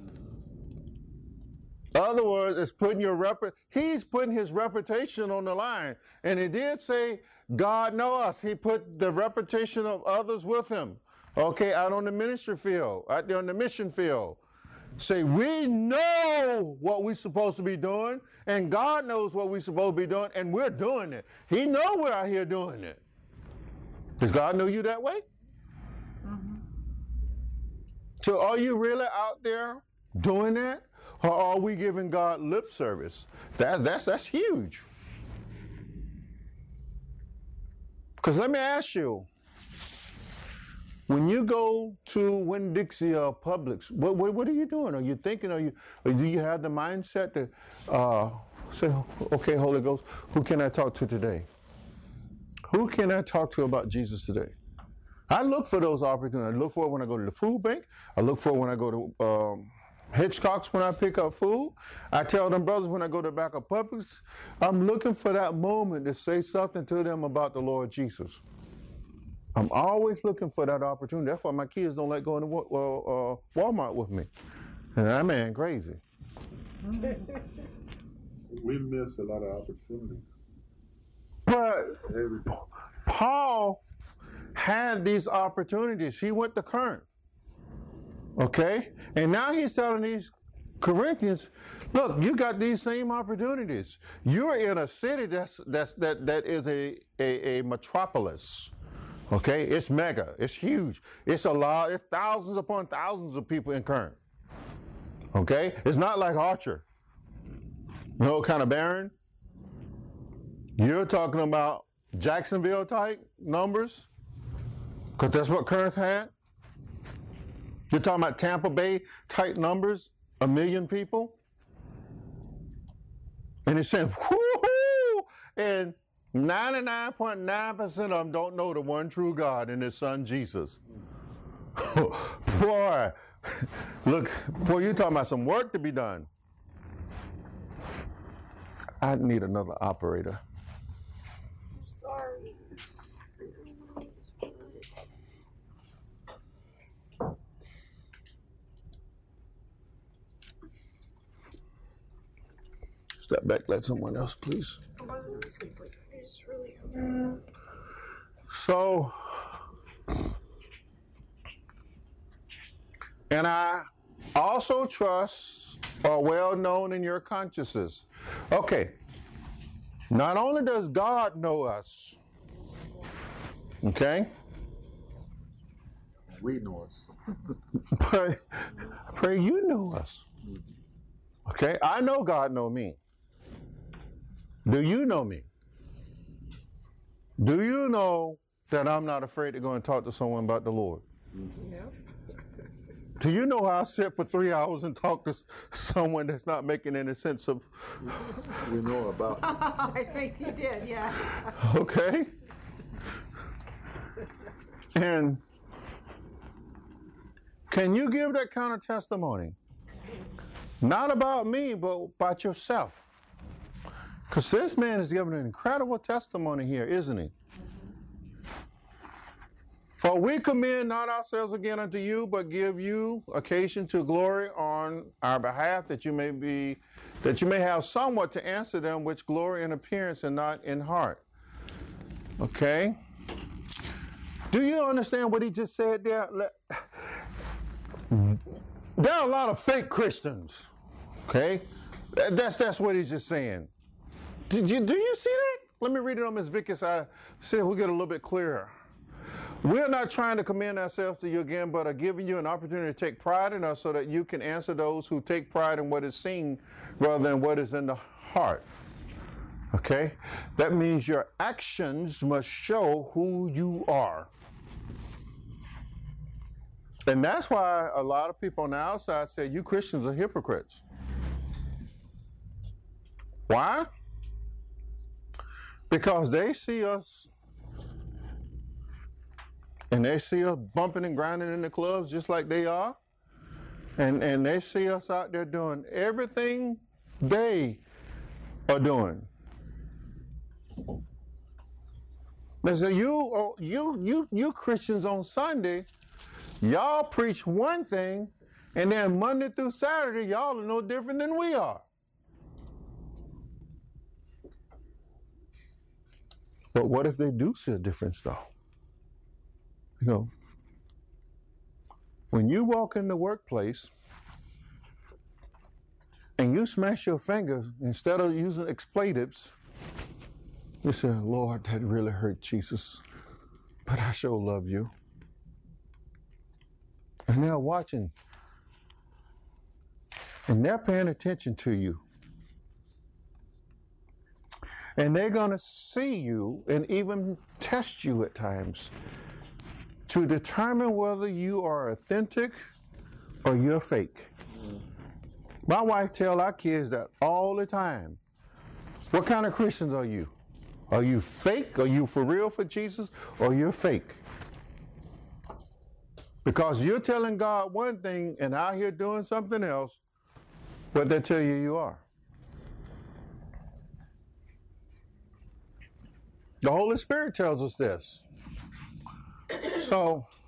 In other words, it's putting your rep- he's putting his reputation on the line. And he did say, God know us. He put the reputation of others with him. Okay, out on the ministry field, out there on the mission field. Say, we know what we're supposed to be doing, and God knows what we're supposed to be doing, and we're doing it. He know we're out here doing it. Does God know you that way? Mm-hmm. So are you really out there doing that? Or are we giving God lip service? That, that's, that's huge. Because let me ask you, when you go to Winn-Dixie or Publix, what, what, what are you doing? Are you thinking, are you, or do you have the mindset to uh, Say, okay, Holy Ghost, who can I talk to today? Who can I talk to about Jesus today? I look for those opportunities. I look for it when I go to the food bank. I look for it when I go to um, Hitchcock's when I pick up food. I tell them brothers when I go to back of Publix, I'm looking for that moment to say something to them about the Lord Jesus. I'm always looking for that opportunity. That's why my kids don't like going to uh, Walmart with me. And that man crazy. We miss a lot of opportunities. But Every Paul had these opportunities. He went to Corinth. Okay? And now he's telling these Corinthians, look, you got these same opportunities. You're in a city that's that's that that is a a, a metropolis. Okay? It's mega. It's huge. It's a lot, it's thousands upon thousands of people in Corinth. Okay? It's not like Archer. You know, kind of barren. You're talking about Jacksonville type numbers, because that's what Corinth had. You're talking about Tampa Bay type numbers, a million people. And it's saying, whoo-hoo! And ninety-nine point nine percent of them don't know the one true God and his son Jesus. Boy, look, boy, you're talking about some work to be done. I need another operator. Sorry. Step back, let someone else, please. I'm gonna go to sleep. Like, I just really. So, and I also trust are well known in your consciences. Okay. Not only does God know us, okay, we know us. but I pray you know us. Okay, I know God know me. Do you know me? Do you know that I'm not afraid to go and talk to someone about the Lord? Yeah. Do you know how I sit for three hours and talk to someone that's not making any sense of? We know about. I think you did, yeah. Okay. And can you give that kind of testimony? Not about me, but about yourself. Because this man is giving an incredible testimony here, isn't he? For we commend not ourselves again unto you, but give you occasion to glory on our behalf, that you may be, that you may have somewhat to answer them which glory in appearance and not in heart. Okay? Do you understand what he just said there? There are a lot of fake Christians. Okay? That's that's what he's just saying. Did you do you see that? Let me read it on Miss Vicky so I see if we get a little bit clearer. We're not trying to commend ourselves to you again, but are giving you an opportunity to take pride in us so that you can answer those who take pride in what is seen rather than what is in the heart. Okay? That means your actions must show who you are. And that's why a lot of people on the outside say, you Christians are hypocrites. Why? Because they see us and they see us bumping and grinding in the clubs just like they are. And, and they see us out there doing everything they are doing. They say, you, you, you, you Christians on Sunday, y'all preach one thing, and then Monday through Saturday, y'all are no different than we are. But what if they do see a difference, though? You know, when you walk in the workplace and you smash your fingers, instead of using expletives, you say, Lord, that really hurt, Jesus, but I sure love you. And they're watching. And they're paying attention to you. And they're going to see you and even test you at times to determine whether you are authentic or you're fake. My wife tells our kids that all the time. What kind of Christians are you? Are you fake? Are you for real for Jesus? Or you're fake? Because you're telling God one thing and out here doing something else, what they tell you you are. The Holy Spirit tells us this. So,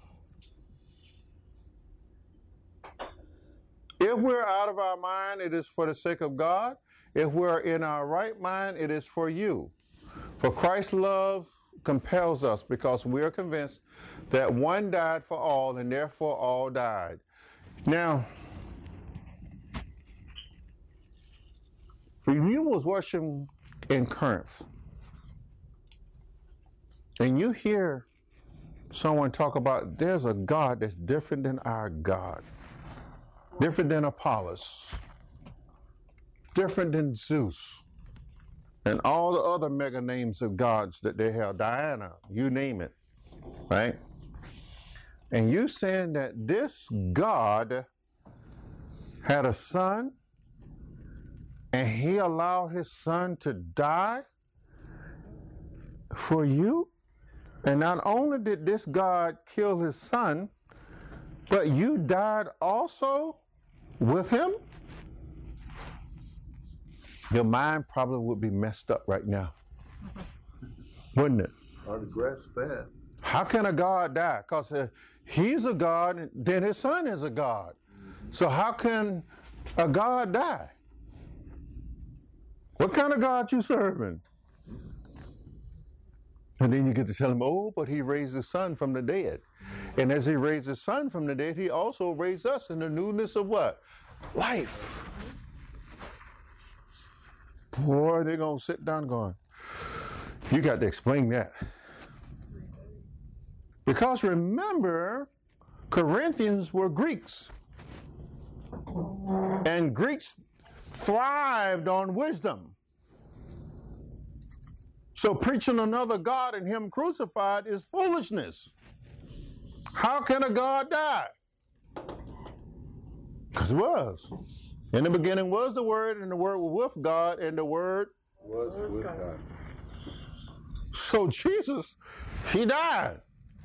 if we're out of our mind, it is for the sake of God. If we're in our right mind, it is for you. For Christ's love compels us because we are convinced that one died for all and therefore all died. Now, when you was watching in Corinth, and you hear someone talk about there's a God that's different than our God, different than Apollos, different than Zeus, and all the other mega names of gods that they have, Diana, you name it, right? And you saying that this God had a son and he allowed his son to die for you? And not only did this God kill his son, but you died also with him? Your mind probably would be messed up right now, wouldn't it? Hard to grasp that. How can a God die? Because uh, he's a God, then his son is a God. So how can a God die? What kind of God you serving? And then you get to tell him, oh, but he raised his son from the dead. And as he raised his son from the dead, he also raised us in the newness of what? Life. Boy, they're going to sit down going, you got to explain that. Because remember, Corinthians were Greeks. And Greeks thrived on wisdom. So preaching another God and him crucified is foolishness. How can a God die? Because it was. In the beginning was the Word, and the Word was with God, and the Word Was with God. So Jesus, he died.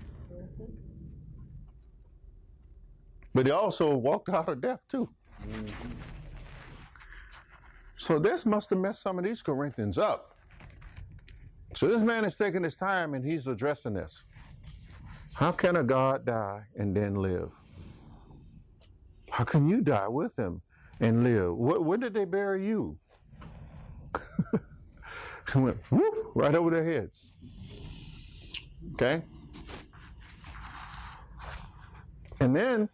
But he also walked out of death too. Mm-hmm. So this must have messed some of these Corinthians up. So this man is taking his time and he's addressing this. How can a God die and then live? How can you die with him and live? Wh- when did they bury you? It went whoop, right over their heads. Okay? And then,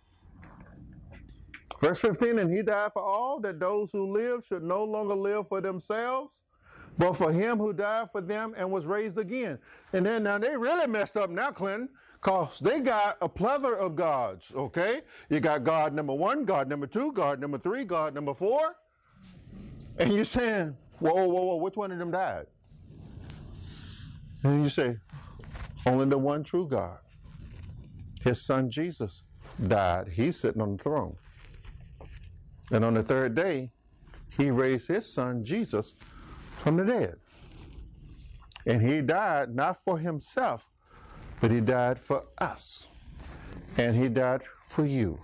verse fifteen, and he died for all, that those who live should no longer live for themselves, but for him who died for them and was raised again. And then now they really messed up now, Clinton, because they got a plethora of gods, okay? You got God number one, God number two, God number three, God number four. And you're saying, whoa, whoa, whoa, which one of them died? And you say, only the one true God. His son Jesus died. He's sitting on the throne. And on the third day, he raised his son Jesus from the dead. And he died not for himself, but he died for us. And he died for you.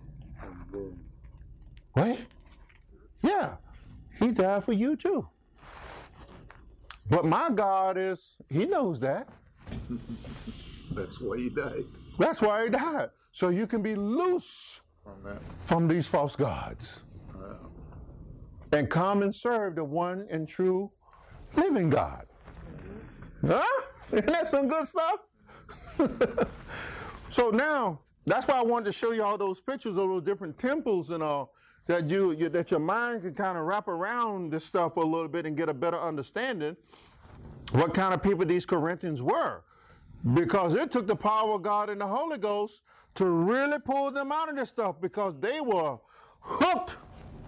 What? Yeah, he died for you too. But my God is, he knows that. That's why he died. That's why he died. So you can be loose From that. from these false gods. Wow. And come and serve the one and true living God. Huh? Isn't that some good stuff? So now, that's why I wanted to show you all those pictures of those different temples and all, that you, you that your mind can kind of wrap around this stuff a little bit and get a better understanding what kind of people these Corinthians were. Because it took the power of God and the Holy Ghost to really pull them out of this stuff, because they were hooked.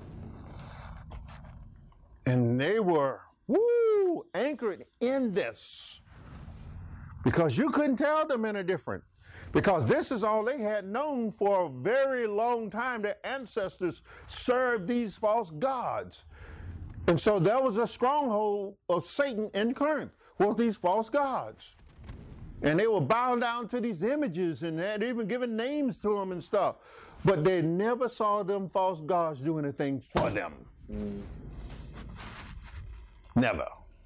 And they were, woo, anchored in this. Because you couldn't tell them any different. Because this is all they had known for a very long time. Their ancestors served these false gods. And so there was a stronghold of Satan in Corinth with these false gods. And they were bowing down to these images and had even given names to them and stuff. But they never saw them false gods do anything for them. Mm. Never.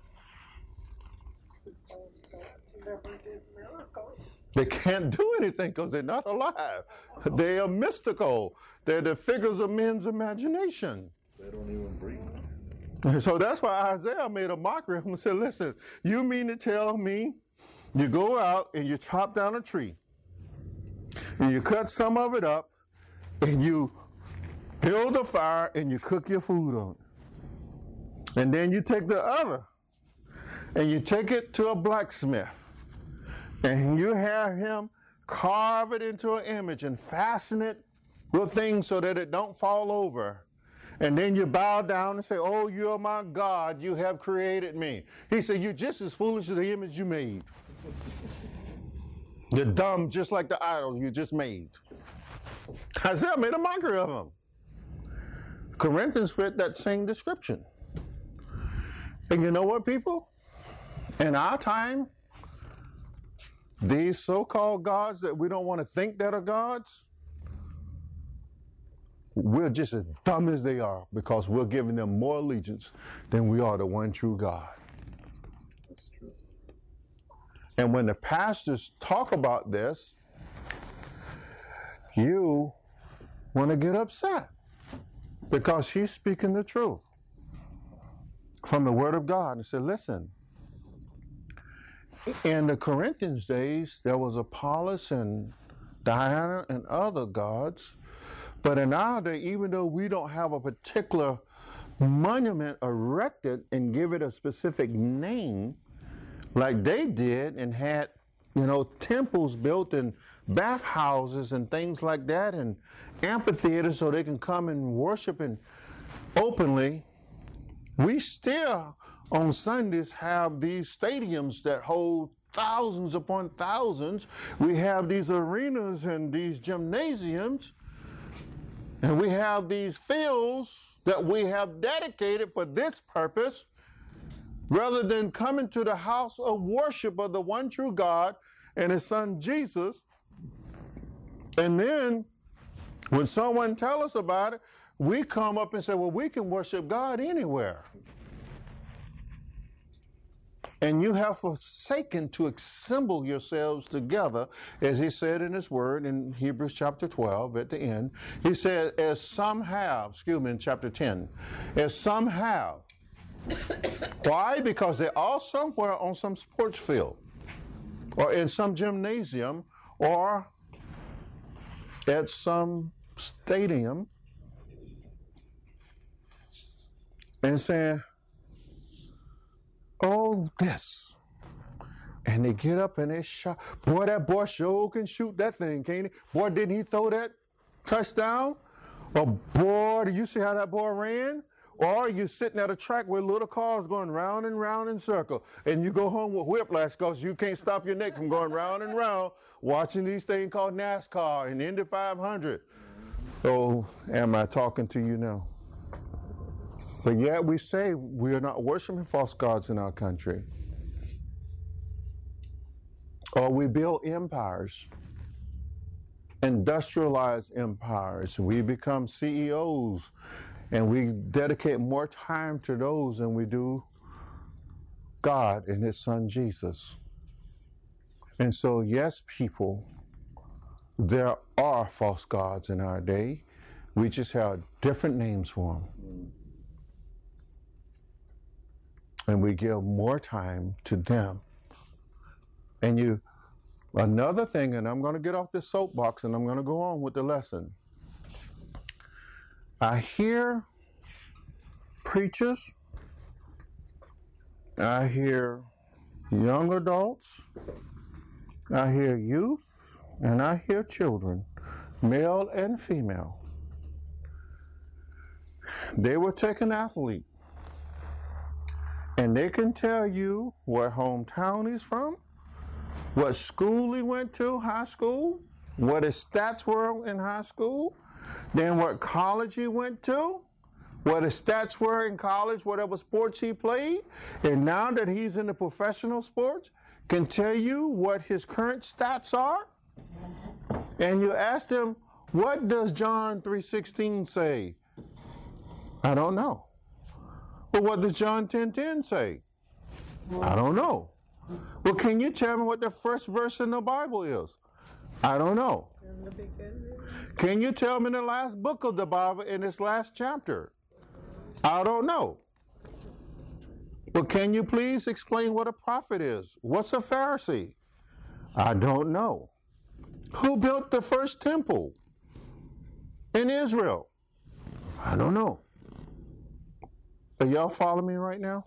They can't do anything because they're not alive. They are mystical. They're the figures of men's imagination. They don't even breathe. So that's why Isaiah made a mockery of him and said, listen, you mean to tell me you go out and you chop down a tree and you cut some of it up and you build a fire and you cook your food on it. And then you take the other and you take it to a blacksmith and you have him carve it into an image and fasten it with things so that it don't fall over. And then you bow down and say, oh, you're my God, you have created me. He said, you're just as foolish as the image you made. You're dumb just like the idol you just made. Isaiah made a mockery of him. Corinthians fit that same description. And you know what, people? In our time, these so-called gods that we don't want to think that are gods, we're just as dumb as they are because we're giving them more allegiance than we are the one true God. That's true. And when the pastors talk about this, you want to get upset because he's speaking the truth from the Word of God and say, listen, in the Corinthians days, there was Apollos and Diana and other gods. But in our day, even though we don't have a particular monument erected and give it a specific name, like they did and had, you know, temples built and bathhouses and things like that and amphitheaters so they can come and worship and openly, we still on Sundays have these stadiums that hold thousands upon thousands. We have these arenas and these gymnasiums. And we have these fields that we have dedicated for this purpose, rather than coming to the house of worship of the one true God and his son Jesus. And then when someone tells us about it, we come up and say, well, we can worship God anywhere. And you have forsaken to assemble yourselves together, as he said in his word in Hebrews chapter twelve at the end. He said, as some have, excuse me, in chapter ten, as some have. Why? Because they're all somewhere on some sports field or in some gymnasium or at some stadium and saying, oh, this. And they get up and they shot. Boy, that boy sure can shoot that thing, can't he? Boy, didn't he throw that touchdown? Or boy, did you see how that boy ran? Or you sitting at a track where little cars going round and round in circle, and you go home with whiplash because you can't stop your neck from going round and round watching these things called NASCAR and Indy five hundred. Oh, am I talking to you now? But yet we say we are not worshiping false gods in our country. Or we build empires, industrialized empires. We become C E Os, and we dedicate more time to those than we do God and his son Jesus. And so, yes, people, there are false gods in our day. We just have different names for them. And we give more time to them. And you, another thing, and I'm going to get off this soapbox and I'm going to go on with the lesson. I hear preachers, I hear young adults, I hear youth, and I hear children, male and female. They will take an athlete, and they can tell you what hometown he's from, what school he went to, high school, what his stats were in high school, then what college he went to, what his stats were in college, whatever sports he played, and now that he's in the professional sports, can tell you what his current stats are? And you ask him, what does John three sixteen say? I don't know. But what does John ten ten say? I don't know. Well, can you tell me what the first verse in the Bible is? I don't know. In the beginning. Can you tell me the last book of the Bible in its last chapter? I don't know. But can you please explain what a prophet is? What's a Pharisee? I don't know. Who built the first temple in Israel? I don't know. Are y'all following me right now?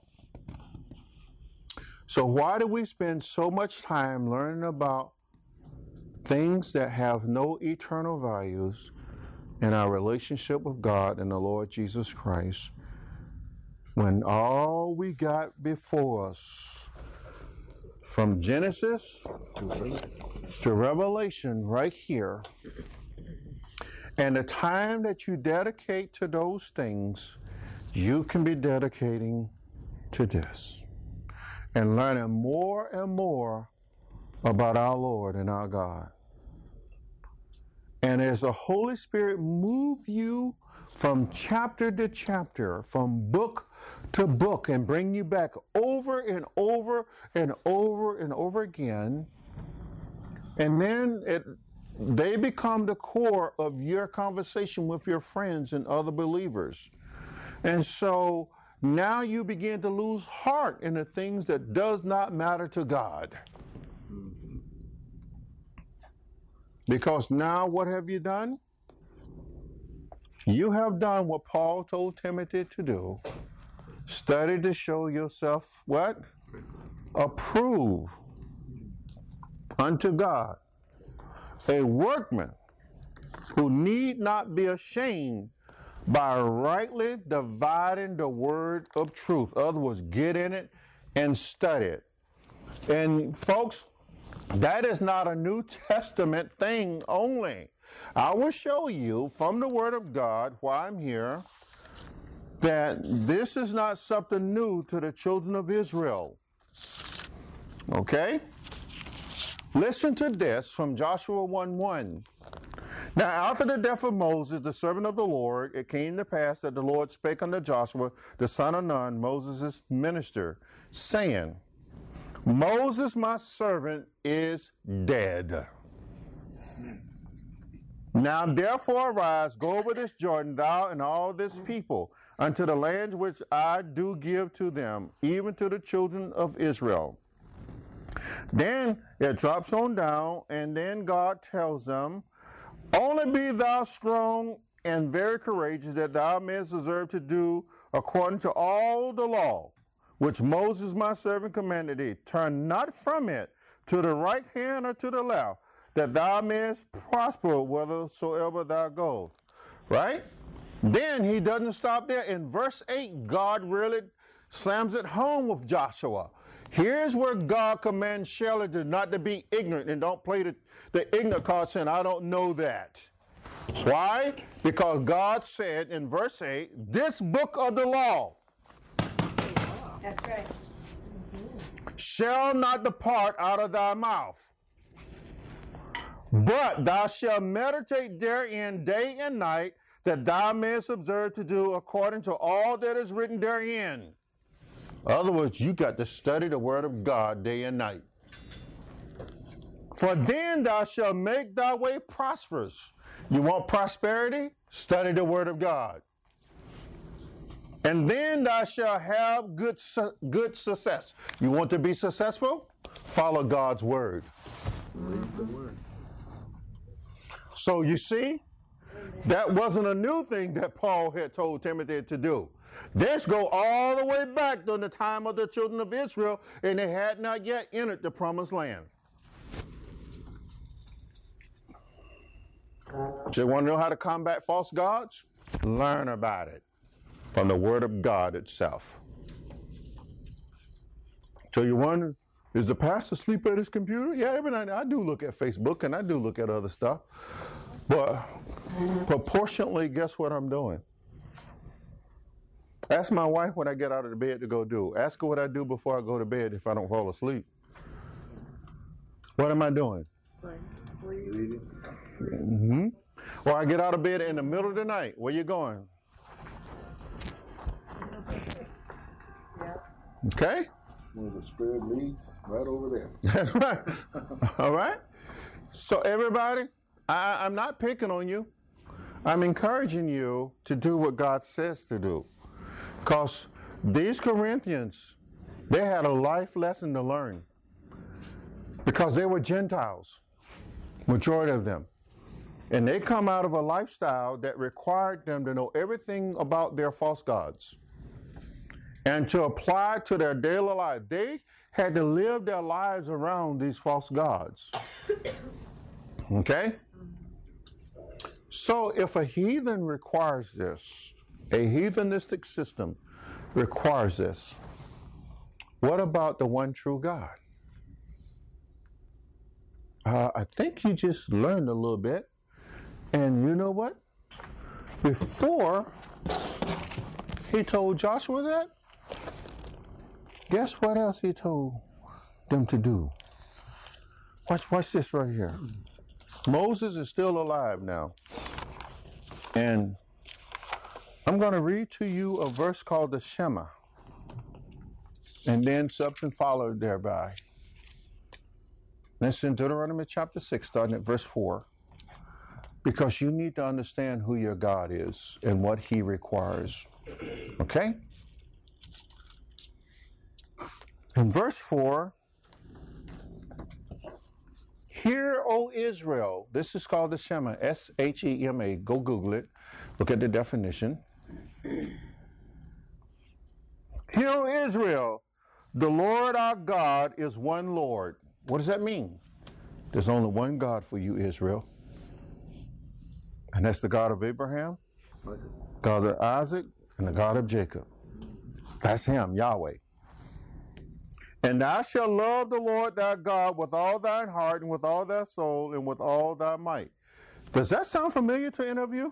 So why do we spend so much time learning about things that have no eternal values in our relationship with God and the Lord Jesus Christ, when all we got before us from Genesis to Revelation right here, and the time that you dedicate to those things, you can be dedicating to this and learning more and more about our Lord and our God. And as the Holy Spirit move you from chapter to chapter, from book to book, and bring you back over and over and over and over again, and then it, they become the core of your conversation with your friends and other believers. And so now you begin to lose heart in the things that does not matter to God. Because now what have you done? You have done what Paul told Timothy to do. Study to show yourself what? Approved unto God. A workman who need not be ashamed, by rightly dividing the word of truth. In other words, get in it and study it. And folks, that is not a New Testament thing only. I will show you from the Word of God, while I'm here, that this is not something new to the children of Israel. Okay? Listen to this from Joshua one one. Now, after the death of Moses, the servant of the Lord, it came to pass that the Lord spake unto Joshua, the son of Nun, Moses' minister, saying, Moses, my servant, is dead. Now, therefore, arise, go over this Jordan, thou and all this people, unto the land which I do give to them, even to the children of Israel. Then it drops on down, and then God tells them, only be thou strong and very courageous, that thou mayest observe to do according to all the law which Moses my servant commanded thee. Turn not from it to the right hand or to the left, that thou mayest prosper whithersoever thou goest. Right? Then he doesn't stop there. In verse eight, God really slams it home with Joshua. Here's where God commands Shelley to not to be ignorant and don't play the, the ignorant card saying, I don't know that. Why? Because God said in verse eight, this book of the law That's right. shall not depart out of thy mouth, but thou shalt meditate therein day and night, that thou mayest observe to do according to all that is written therein. In other words, you got to study the word of God day and night. For then thou shalt make thy way prosperous. You want prosperity? Study the word of God. And then thou shalt have good, su- good success. You want to be successful? Follow God's word. Read the word. So you see, that wasn't a new thing that Paul had told Timothy to do. This go all the way back during the time of the children of Israel, and they had not yet entered the promised land. So you want to know how to combat false gods? Learn about it from the Word of God itself. So you wonder, is the pastor asleep at his computer? Yeah, every night I do look at Facebook and I do look at other stuff. But proportionately, guess what I'm doing? Ask my wife what I get out of the bed to go do. Ask her what I do before I go to bed if I don't fall asleep. What am I doing? Reading. Mm-hmm. Or I get out of bed in the middle of the night. Where you going? Okay? Where the Spirit leads, right over there. That's right. All right? So everybody, I, I'm not picking on you. I'm encouraging you to do what God says to do. Because these Corinthians, they had a life lesson to learn. Because they were Gentiles, majority of them. And they come out of a lifestyle that required them to know everything about their false gods and to apply to their daily life. They had to live their lives around these false gods. Okay? So if a heathen requires this, a heathenistic system requires this, what about the one true God? Uh, I think you just learned a little bit. And you know what? Before he told Joshua that, guess what else he told them to do? Watch, watch this right here. Moses is still alive now. And I'm going to read to you a verse called the Shema. And then something followed thereby. That's in Deuteronomy chapter six, starting at verse four. Because you need to understand who your God is and what he requires. Okay? In verse four, hear, O Israel. This is called the Shema, S H E M A. Go Google it. Look at the definition. Hear, O Israel, the Lord our God is one Lord. What does that mean? There's only one God for you, Israel. And that's the God of Abraham, God of Isaac, and the God of Jacob. That's him, Yahweh. And thou shalt love the Lord thy God with all thine heart and with all thy soul and with all thy might. Does that sound familiar to any of you?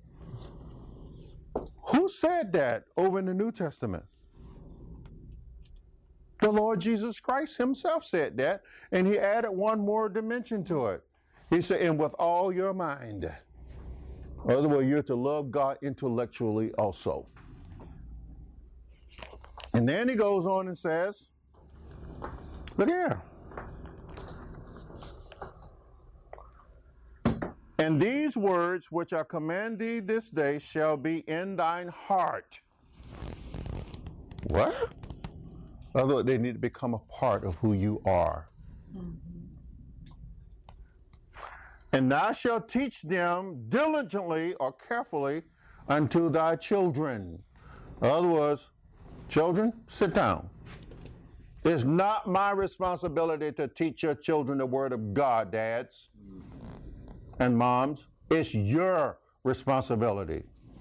Who said that over in the New Testament? The Lord Jesus Christ himself said that, and he added one more dimension to it. He said, and with all your mind. In other words, you're to love God intellectually also. And then he goes on and says, look here. And these words which I command thee this day shall be in thine heart. What? In other words, they need to become a part of who you are. Mm-hmm. And thou shalt teach them diligently or carefully unto thy children. In other words, children, sit down. It's not my responsibility to teach your children the word of God, dads and moms. It's your responsibility.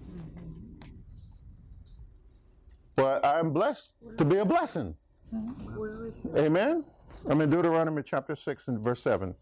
But I'm blessed to be a blessing. Amen? I'm in Deuteronomy chapter six and verse seven.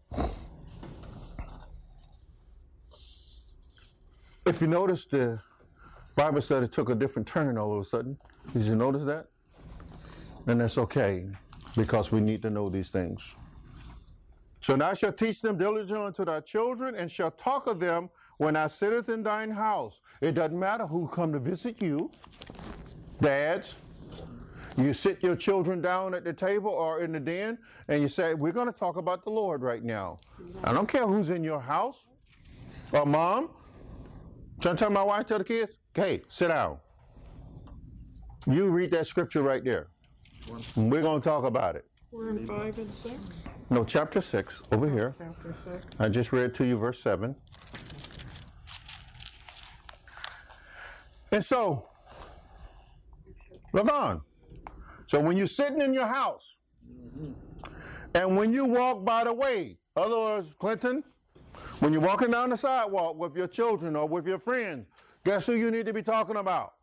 If you notice, the Bible said it took a different turn all of a sudden. Did you notice that? And that's okay, because we need to know these things. So thou shalt teach them diligently unto thy children, and shalt talk of them when thou sittest in thine house. It doesn't matter who come to visit you. Dads, you sit your children down at the table or in the den, and you say, we're going to talk about the Lord right now. I don't care who's in your house. Or mom, trying to tell my wife, tell the kids, hey, sit down. You read that scripture right there. And we're going to talk about it. We're in five and six? No, chapter six, over here. Chapter six. I just read to you verse seven. And so, look on. So when you're sitting in your house, mm-hmm. and when you walk by the way, in other words, Clinton, when you're walking down the sidewalk with your children or with your friends, guess who you need to be talking about?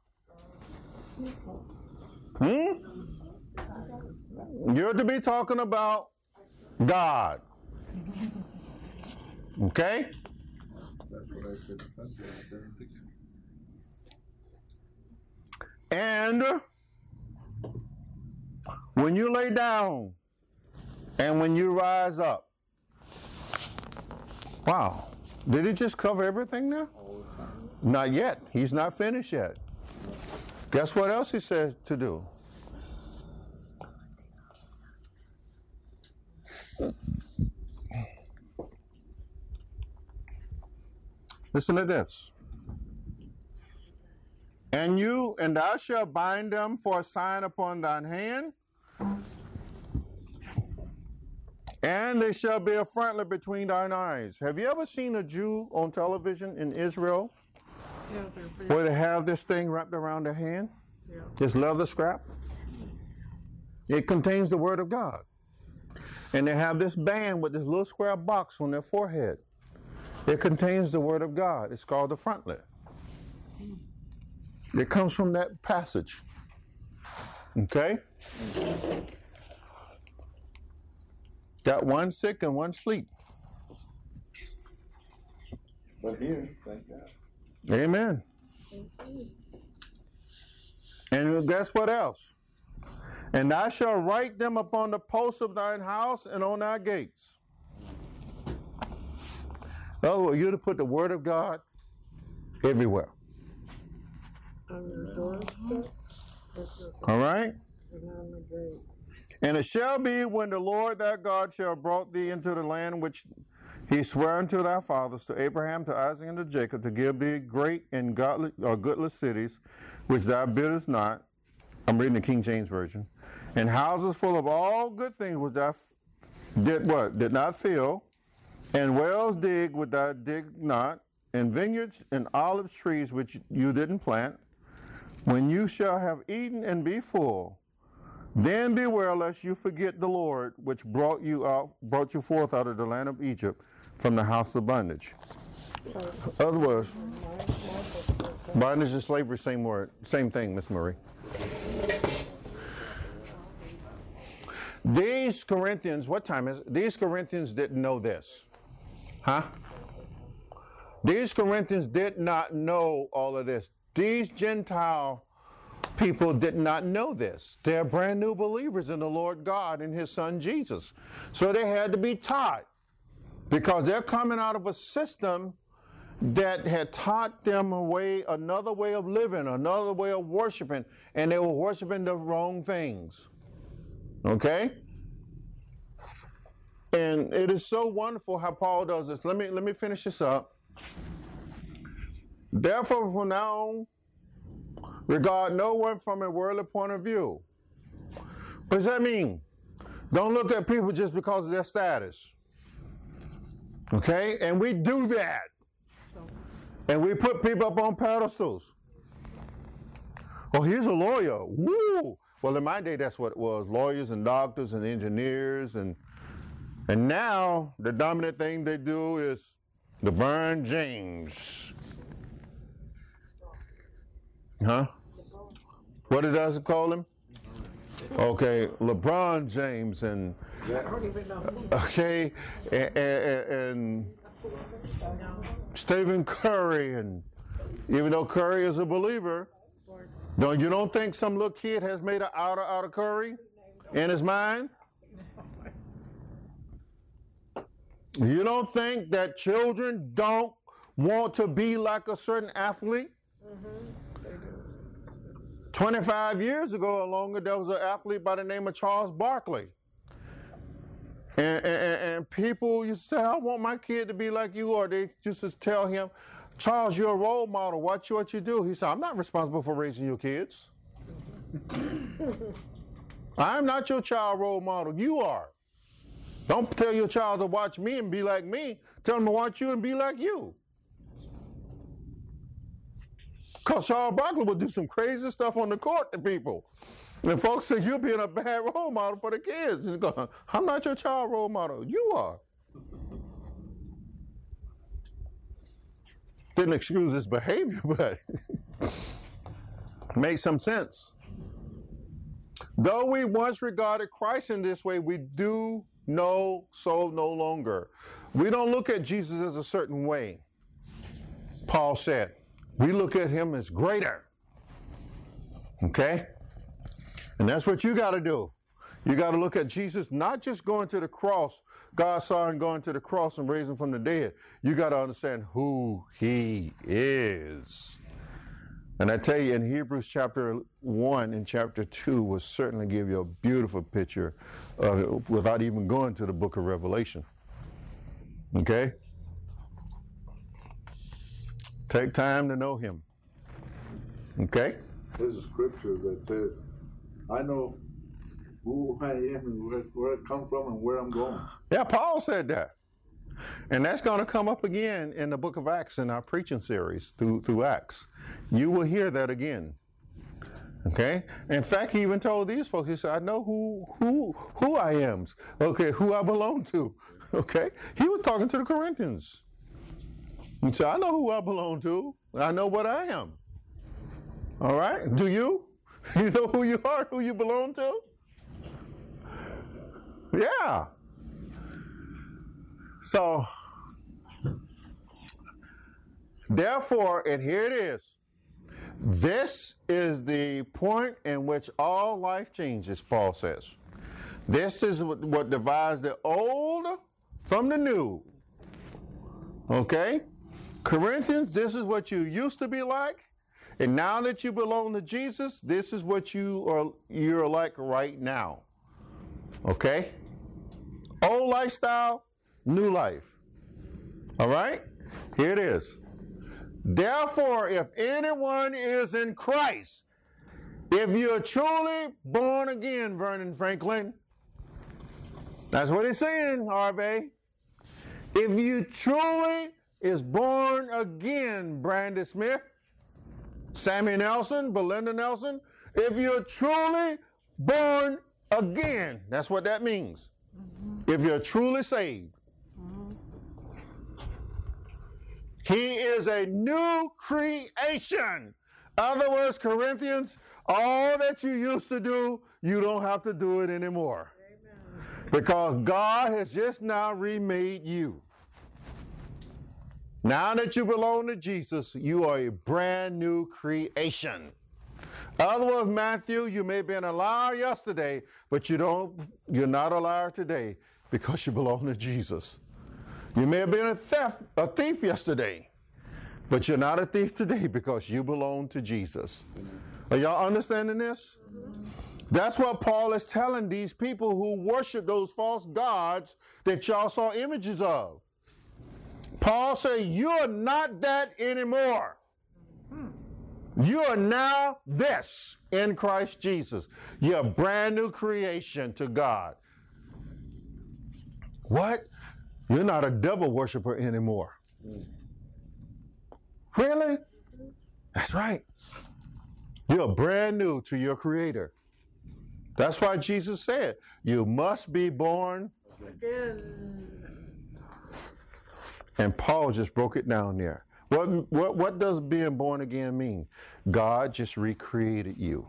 Hmm? You're to be talking about God. Okay? And when you lay down and when you rise up. Wow. Did he just cover everything now? Not yet. He's not finished yet. Guess what else he said to do? Listen to this. And you and thou shalt bind them for a sign upon thine hand, and they shall be a frontlet between thine eyes. Have you ever seen a Jew on television in Israel where they have this thing wrapped around their hand? Yeah. This leather scrap? It contains the Word of God. And they have this band with this little square box on their forehead. It contains the Word of God. It's called the frontlet. It comes from that passage. Okay? Got one sick and one sleep. But here, thank God. Amen. And guess what else? And thou shalt write them upon the posts of thine house and on thy gates. In other words, you're to put the Word of God everywhere. All right? And it shall be when the Lord thy God shall have brought thee into the land which he sware unto thy fathers, to Abraham, to Isaac, and to Jacob, to give thee great and godly or goodless cities, which thou buildest not. I'm reading the King James Version. And houses full of all good things which thou did what? Did not fill, and wells dig which thou dig not, and vineyards and olive trees which you didn't plant. When you shall have eaten and be full, then beware lest you forget the Lord which brought you out, brought you forth out of the land of Egypt from the house of bondage. In other words, bondage and slavery, same word, same thing, Miss Marie. These Corinthians, what time is it? These Corinthians didn't know this. Huh? These Corinthians did not know all of this. These Gentile people did not know this. They're brand new believers in the Lord God and His Son Jesus. So they had to be taught, because they're coming out of a system that had taught them a way, another way of living, another way of worshiping, and they were worshiping the wrong things. Okay? And it is so wonderful how Paul does this. Let me let me finish this up. Therefore, from now on, regard no one from a worldly point of view. What does that mean? Don't look at people just because of their status. Okay? And we do that. And we put people up on pedestals. Oh, here's a lawyer. Woo! Well, in my day, that's what it was. Lawyers and doctors and engineers. And and now, the dominant thing they do is LeBron James. Huh? What did I call him? Okay, LeBron James and okay, and, and, and Stephen Curry, and even though Curry is a believer, don't you don't think some little kid has made an outer out of Curry in his mind? You don't think that children don't want to be like a certain athlete? Mm-hmm. twenty-five years ago or longer, there was an athlete by the name of Charles Barkley. And, and, and people used to say, I want my kid to be like you, or they used to tell him, Charles, you're a role model. Watch what you do. He said, I'm not responsible for raising your kids. I'm not your child role model. You are. Don't tell your child to watch me and be like me. Tell them to watch you and be like you. Because Charles Barkley would do some crazy stuff on the court to people. And folks say, you're being a bad role model for the kids. And go, I'm not your child role model. You are. Didn't excuse his behavior, but made some sense. Though we once regarded Christ in this way, we do know so no longer. We don't look at Jesus as a certain way. Paul said, we look at him as greater. Okay? And that's what you got to do. You got to look at Jesus not just going to the cross. God saw him going to the cross and raising from the dead. You got to understand who he is. And I tell you, in Hebrews chapter one and chapter two will certainly give you a beautiful picture of it without even going to the book of Revelation. Okay? Take time to know him. Okay? There's a scripture that says, I know who I am and where, where I come from and where I'm going. Yeah, Paul said that. And that's going to come up again in the book of Acts in our preaching series through, through Acts. You will hear that again. Okay? In fact, he even told these folks, he said, I know who who who I am. Okay, who I belong to. Okay? He was talking to the Corinthians. He said, I know who I belong to. I know what I am. All right? Do you? You know who you are, who you belong to? Yeah. So, therefore, and here it is. This is the point in which all life changes, Paul says. This is what, what divides the old from the new. Okay? Corinthians, this is what you used to be like. And now that you belong to Jesus, this is what you are you're like right now. Okay? Old lifestyle, new life. All right? Here it is. Therefore, if anyone is in Christ, if you're truly born again, Vernon Franklin, that's what he's saying, Harvey. If you truly is born again, Brandon Smith, Sammy Nelson, Belinda Nelson, if you're truly born again, that's what that means. Mm-hmm. If you're truly saved. Mm-hmm. He is a new creation. Other words, Corinthians, all that you used to do, you don't have to do it anymore. Amen. Because God has just now remade you. Now that you belong to Jesus, you are a brand new creation. Other words, Matthew, you may have been a liar yesterday, but you don't, you're not a liar today because you belong to Jesus. You may have been a theft, a thief yesterday, but you're not a thief today because you belong to Jesus. Are y'all understanding this? That's what Paul is telling these people who worship those false gods that y'all saw images of. Paul said, you're not that anymore. You are now this in Christ Jesus. You're a brand new creation to God. What? You're not a devil worshiper anymore. Really? That's right. You're brand new to your Creator. That's why Jesus said, you must be born again. And Paul just broke it down there. What, what, what does being born again mean? God just recreated you.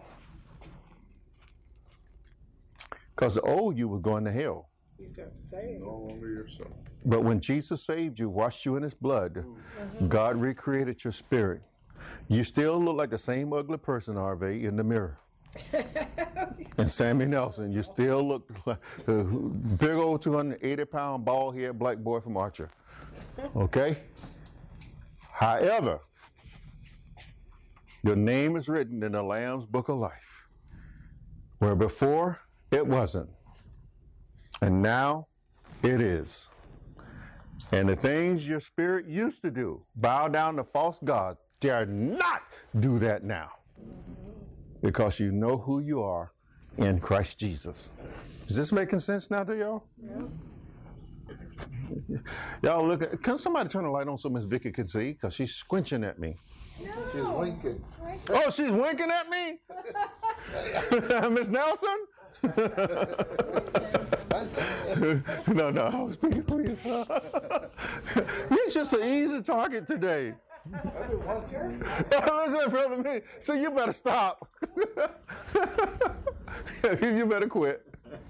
Because the old you was going to hell. You got saved. No longer yourself. But when Jesus saved you, washed you in his blood, mm-hmm. God recreated your spirit. You still look like the same ugly person, Harvey, in the mirror. And Sammy Nelson, you still look like a big old two hundred eighty pound bald head black boy from Archer. Okay? However, your name is written in the Lamb's Book of Life, where before it wasn't, and now it is. And the things your spirit used to do, bow down to false gods, dare not do that now, because you know who you are in Christ Jesus. Is this making sense now to y'all? Yeah. Y'all look at, can somebody turn the light on so Miss Vicky can see? Because she's squinching at me. No. She's winking. Oh, she's winking at me? Miss Nelson? no, no, I was speaking for you. You're just an easy target today. I've been watching Listen, brother, me. So you better stop. You better quit.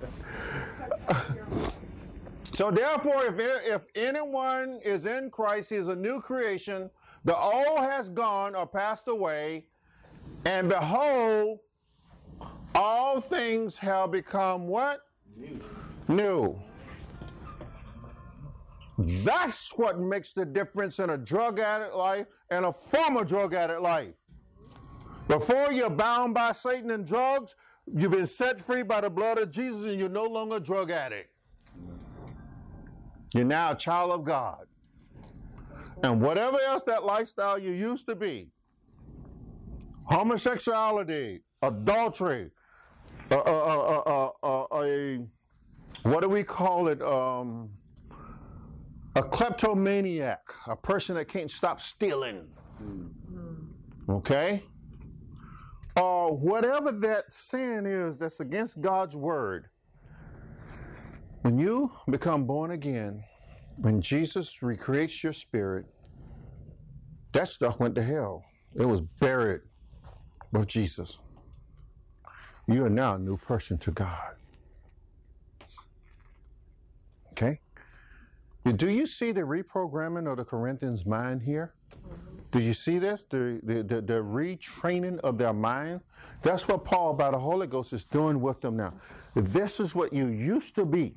So therefore, if, if anyone is in Christ, he is a new creation. The old has gone or passed away, and behold, all things have become what? New. New. That's what makes the difference in a drug addict life and a former drug addict life. Before you're bound by Satan and drugs, you've been set free by the blood of Jesus and you're no longer a drug addict. You're now a child of God. And whatever else that lifestyle you used to be, homosexuality, adultery, uh, uh, uh, uh, uh, a, what do we call it? Um, a kleptomaniac, a person that can't stop stealing. Okay? Or whatever that sin is that's against God's word. When you become born again, when Jesus recreates your spirit, that stuff went to hell. It was buried with Jesus. You are now a new person to God. Okay? Do you see the reprogramming of the Corinthians' mind here? Do you see this? The, the, the, the retraining of their mind? That's what Paul, by the Holy Ghost, is doing with them now. This is what you used to be.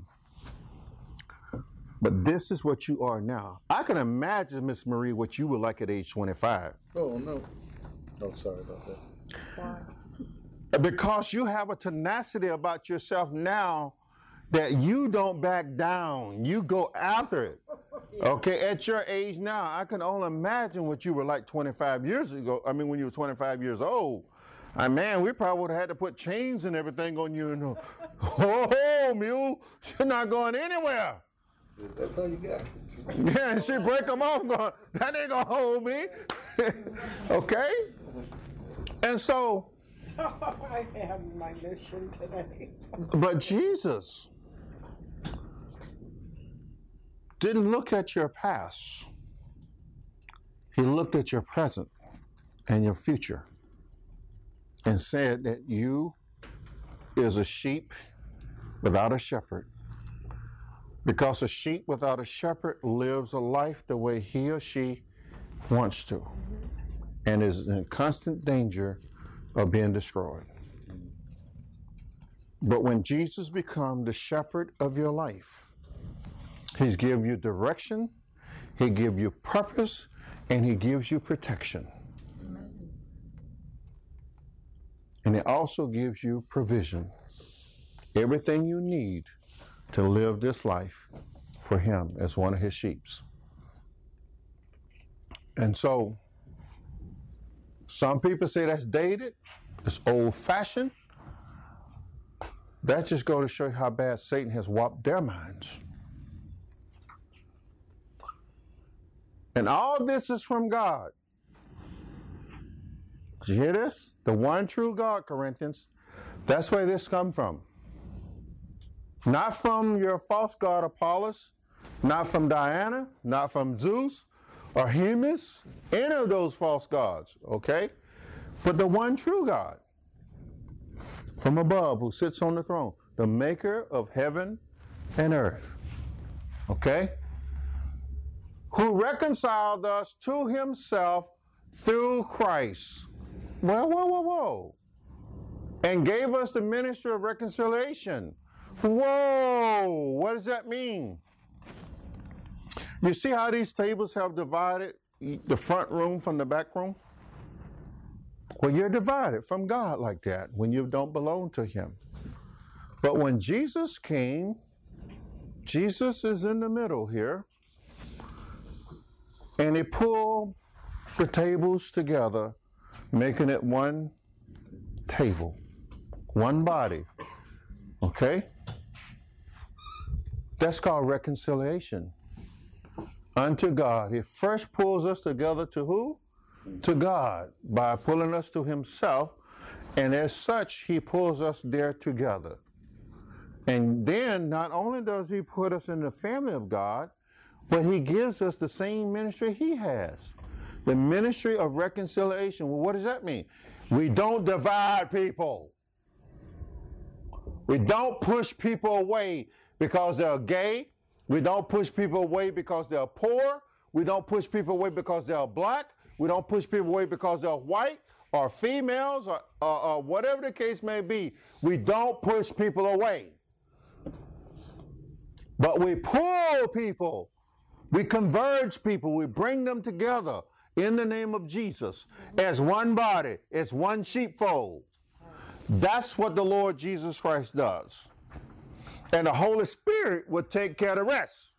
But this is what you are now. I can imagine, Miss Marie, what you were like at age twenty-five. Oh, no. Oh, sorry about that. Why? Because you have a tenacity about yourself now that you don't back down. You go after it. Yeah. Okay, at your age now, I can only imagine what you were like twenty-five years ago. I mean, when you were twenty-five years old. I man, we probably would have had to put chains and everything on you. And, oh, mule, you're not going anywhere. That's all you got. Yeah, and she break them off going, that ain't gonna hold me. Okay? And so. I have my mission today. But Jesus didn't look at your past. He looked at your present and your future and said that you is a sheep without a shepherd. Because a sheep without a shepherd lives a life the way he or she wants to and is in constant danger of being destroyed. But when Jesus becomes the shepherd of your life, he's give you direction, he gives you purpose, and he gives you protection. Amen. And it also gives you provision. Everything you need to live this life for him as one of his sheep. And so, some people say that's dated, it's old-fashioned. That just goes to show you how bad Satan has warped their minds. And all this is from God. Did you hear this? The one true God, Corinthians. That's where this comes from. Not from your false god Apollos, not from Diana, not from Zeus or Hermes, any of those false gods, okay? But the one true God from above who sits on the throne, the maker of heaven and earth, okay? Who reconciled us to himself through Christ. Whoa, whoa, whoa, whoa. And gave us the ministry of reconciliation. Whoa, what does that mean? You see how these tables have divided the front room from the back room? Well, you're divided from God like that when you don't belong to him. But when Jesus came, Jesus is in the middle here, and he pulled the tables together, making it one table, one body. Okay? That's called reconciliation unto God. He first pulls us together to who? To God, by pulling us to himself, and as such, he pulls us there together. And then, not only does he put us in the family of God, but he gives us the same ministry he has, the ministry of reconciliation. Well, what does that mean? We don't divide people. We don't push people away because they're gay. We don't push people away because they're poor. We don't push people away because they're black. We don't push people away because they're white or females or, or, or whatever the case may be, we don't push people away. But we pull people. We converge people. We bring them together in the name of Jesus as one body, as one sheepfold. That's what the Lord Jesus Christ does. And the Holy Spirit will take care of the rest.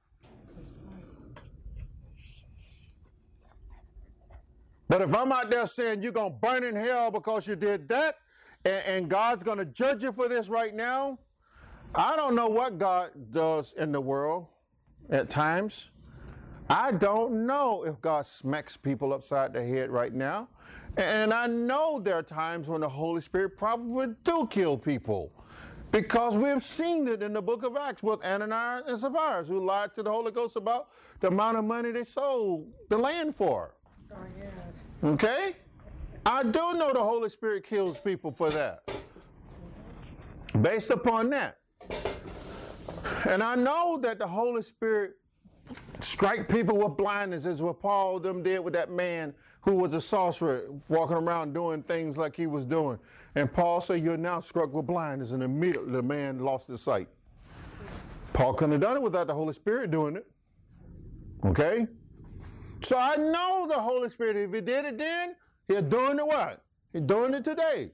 But if I'm out there saying you're going to burn in hell because you did that, and, and God's going to judge you for this right now, I don't know what God does in the world at times. I don't know if God smacks people upside the head right now. And I know there are times when the Holy Spirit probably do kill people, because we've seen it in the book of Acts with Ananias and Sapphira, who lied to the Holy Ghost about the amount of money they sold the land for. Oh, yes. Okay? I do know the Holy Spirit kills people for that. Based upon that. And I know that the Holy Spirit strike people with blindness, as what Paul them did with that man who was a sorcerer, walking around doing things like he was doing. And Paul said, you're now struck with blindness, and immediately the man lost his sight. Paul couldn't have done it without the Holy Spirit doing it. Okay? So I know the Holy Spirit, if he did it then, he's doing it what? He's doing it today.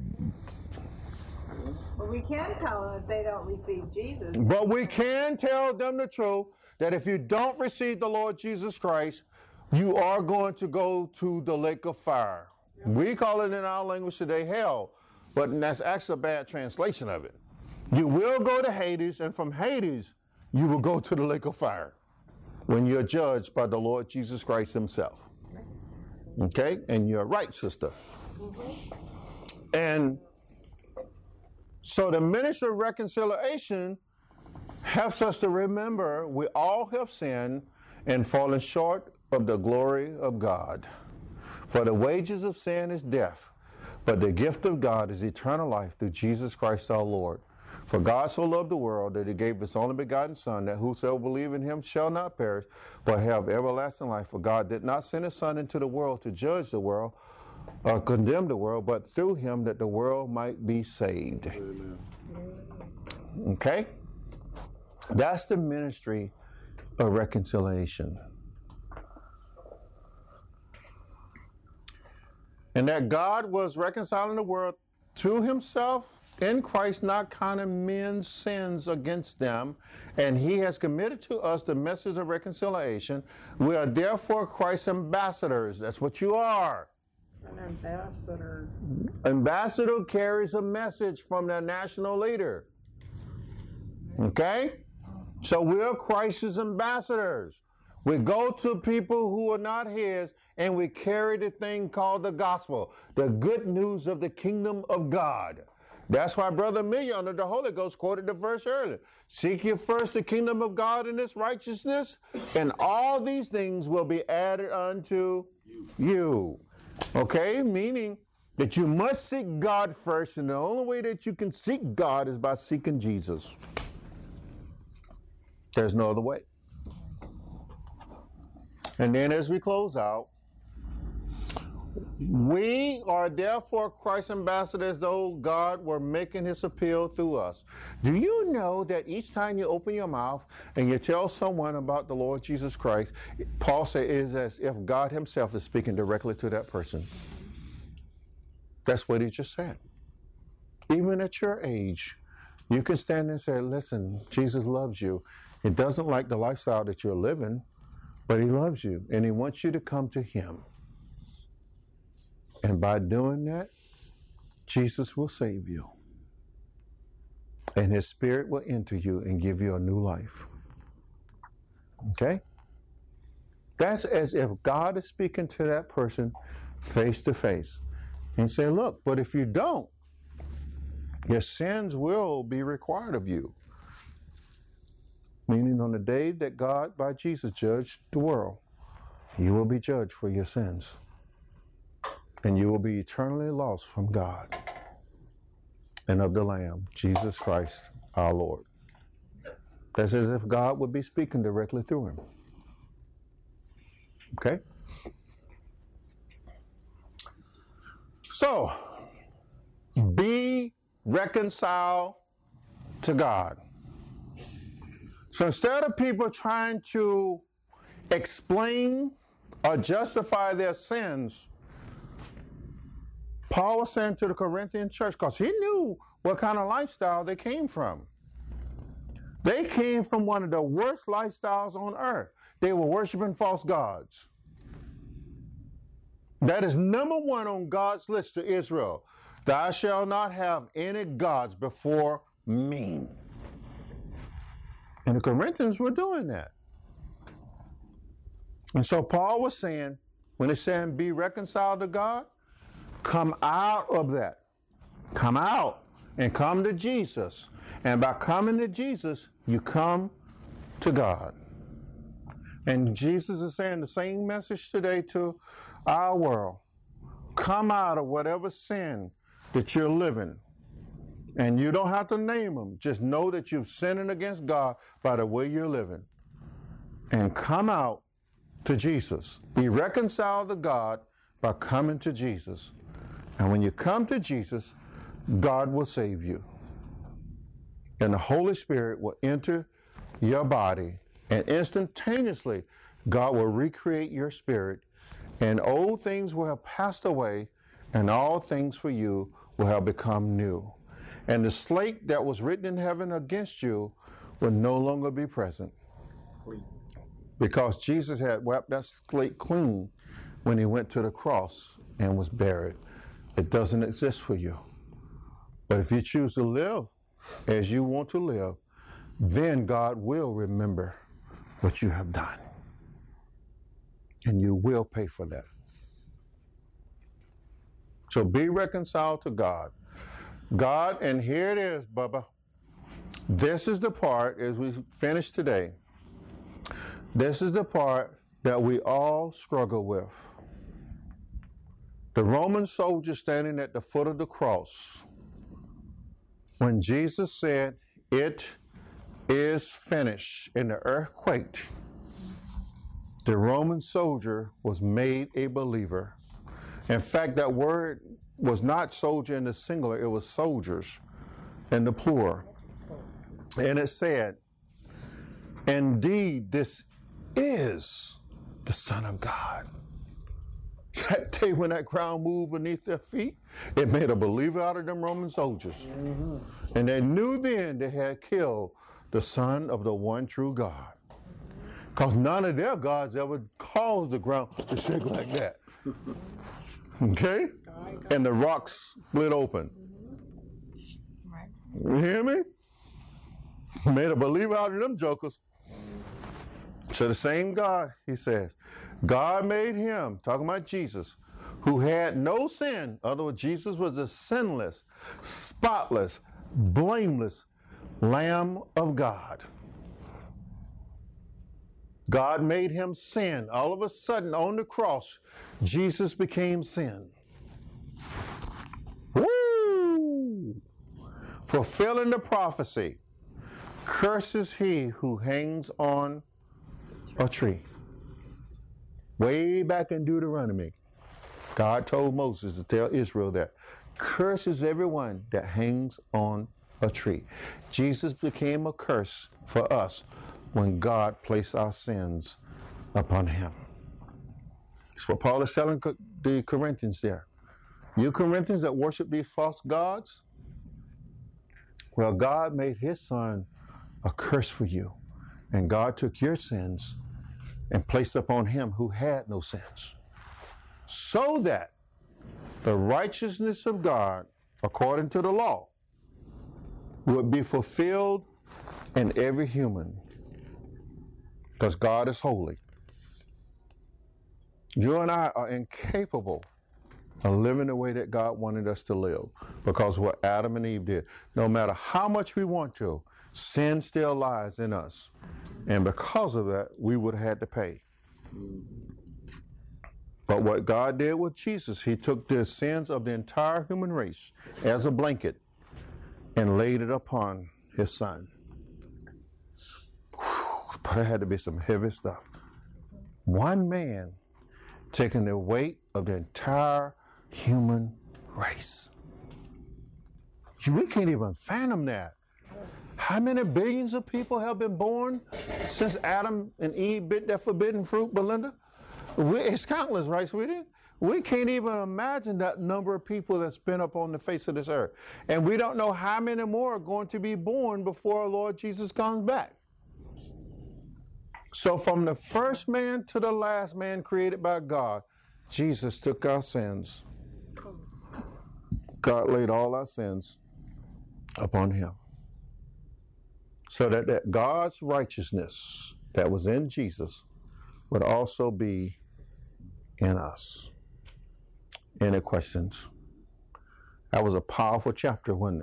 But we can tell them if they don't receive Jesus. But we can tell them the truth, that if you don't receive the Lord Jesus Christ, you are going to go to the lake of fire. We call it in our language today hell, but that's actually a bad translation of it. You will go to Hades, and from Hades, you will go to the lake of fire when you're judged by the Lord Jesus Christ himself. Okay? And you're right, sister. Mm-hmm. And so the ministry of reconciliation helps us to remember we all have sinned and fallen short of the glory of God. For the wages of sin is death, but the gift of God is eternal life through Jesus Christ our Lord. For God so loved the world that he gave his only begotten Son, that whosoever believe in him shall not perish, but have everlasting life. For God did not send his Son into the world to judge the world or condemn the world, but through him that the world might be saved. Amen. Okay? That's the ministry of reconciliation. And that God was reconciling the world to himself in Christ, not counting men's sins against them. And he has committed to us the message of reconciliation. We are therefore Christ's ambassadors. That's what you are. An ambassador. Ambassador carries a message from their national leader. Okay? So we're Christ's ambassadors. We go to people who are not his, and we carry the thing called the gospel, the good news of the kingdom of God. That's why Brother Amelia under the Holy Ghost quoted the verse earlier. Seek ye first the kingdom of God and its righteousness, and all these things will be added unto you. Okay? Meaning that you must seek God first, and the only way that you can seek God is by seeking Jesus. There's no other way. And then as we close out, we are therefore Christ's ambassadors, though God were making his appeal through us. Do you know that each time you open your mouth and you tell someone about the Lord Jesus Christ, Paul says it is as if God himself is speaking directly to that person. That's what he just said. Even at your age, you can stand and say, listen, Jesus loves you. He doesn't like the lifestyle that you're living, but he loves you, and he wants you to come to him. And by doing that, Jesus will save you. And his spirit will enter you and give you a new life. Okay? That's as if God is speaking to that person face to face. And say, look, but if you don't, your sins will be required of you. Meaning on the day that God, by Jesus, judged the world, you will be judged for your sins. And you will be eternally lost from God and of the Lamb, Jesus Christ, our Lord. That's as if God would be speaking directly through him. Okay? So, be reconciled to God. So instead of people trying to explain or justify their sins, Paul was saying to the Corinthian church, because he knew what kind of lifestyle they came from. They came from one of the worst lifestyles on earth. They were worshiping false gods. That is number one on God's list to Israel. Thou shalt not have any gods before me. And the Corinthians were doing that. And so Paul was saying, when he's saying be reconciled to God, come out of that. Come out and come to Jesus. And by coming to Jesus, you come to God. And Jesus is saying the same message today to our world. Come out of whatever sin that you're living. And you don't have to name them. Just know that you're sinning against God by the way you're living. And come out to Jesus. Be reconciled to God by coming to Jesus. And when you come to Jesus, God will save you. And the Holy Spirit will enter your body. And instantaneously, God will recreate your spirit. And old things will have passed away. And all things for you will have become new. And the slate that was written in heaven against you will no longer be present. Because Jesus had wiped that slate clean when he went to the cross and was buried. It doesn't exist for you. But if you choose to live as you want to live, then God will remember what you have done. And you will pay for that. So be reconciled to God. God, and here it is, Bubba. This is the part, as we finish today, this is the part that we all struggle with. The Roman soldier standing at the foot of the cross, when Jesus said, "It is finished," and the earth quaked, the Roman soldier was made a believer. In fact, that word was not soldier in the singular, it was soldiers in the plural. And it said, "Indeed, this is the Son of God." That day when that ground moved beneath their feet, it made a believer out of them Roman soldiers. Mm-hmm. And they knew then they had killed the Son of the one true God. Because none of their gods ever caused the ground to shake like that. Okay? And the rocks split open. You hear me? Made a believer out of them jokers. So the same God, he says, God made him, talking about Jesus, who had no sin. In other words, Jesus was a sinless, spotless, blameless Lamb of God. God made him sin. All of a sudden, on the cross, Jesus became sin. Woo! Fulfilling the prophecy, curses he who hangs on a tree. Way back in Deuteronomy, God told Moses to tell Israel that, curses everyone that hangs on a tree. Jesus became a curse for us when God placed our sins upon him. That's what Paul is telling the Corinthians there. You Corinthians that worship these false gods, well, God made his son a curse for you. And God took your sins and placed upon him who had no sins, so that the righteousness of God, according to the law, would be fulfilled in every human, because God is holy. You and I are incapable of living the way that God wanted us to live, because of what Adam and Eve did. No matter how much we want to, sin still lies in us. And because of that, we would have had to pay. But what God did with Jesus, he took the sins of the entire human race as a blanket and laid it upon his son. Whew, but it had to be some heavy stuff. One man taking the weight of the entire human race. We can't even fathom that. How many billions of people have been born since Adam and Eve bit that forbidden fruit, Belinda? We, it's countless, right, sweetie? We can't even imagine that number of people that's been up on the face of this earth. And we don't know how many more are going to be born before our Lord Jesus comes back. So from the first man to the last man created by God, Jesus took our sins. God laid all our sins upon him. So that, that God's righteousness that was in Jesus would also be in us. Any questions? That was a powerful chapter, wasn't it?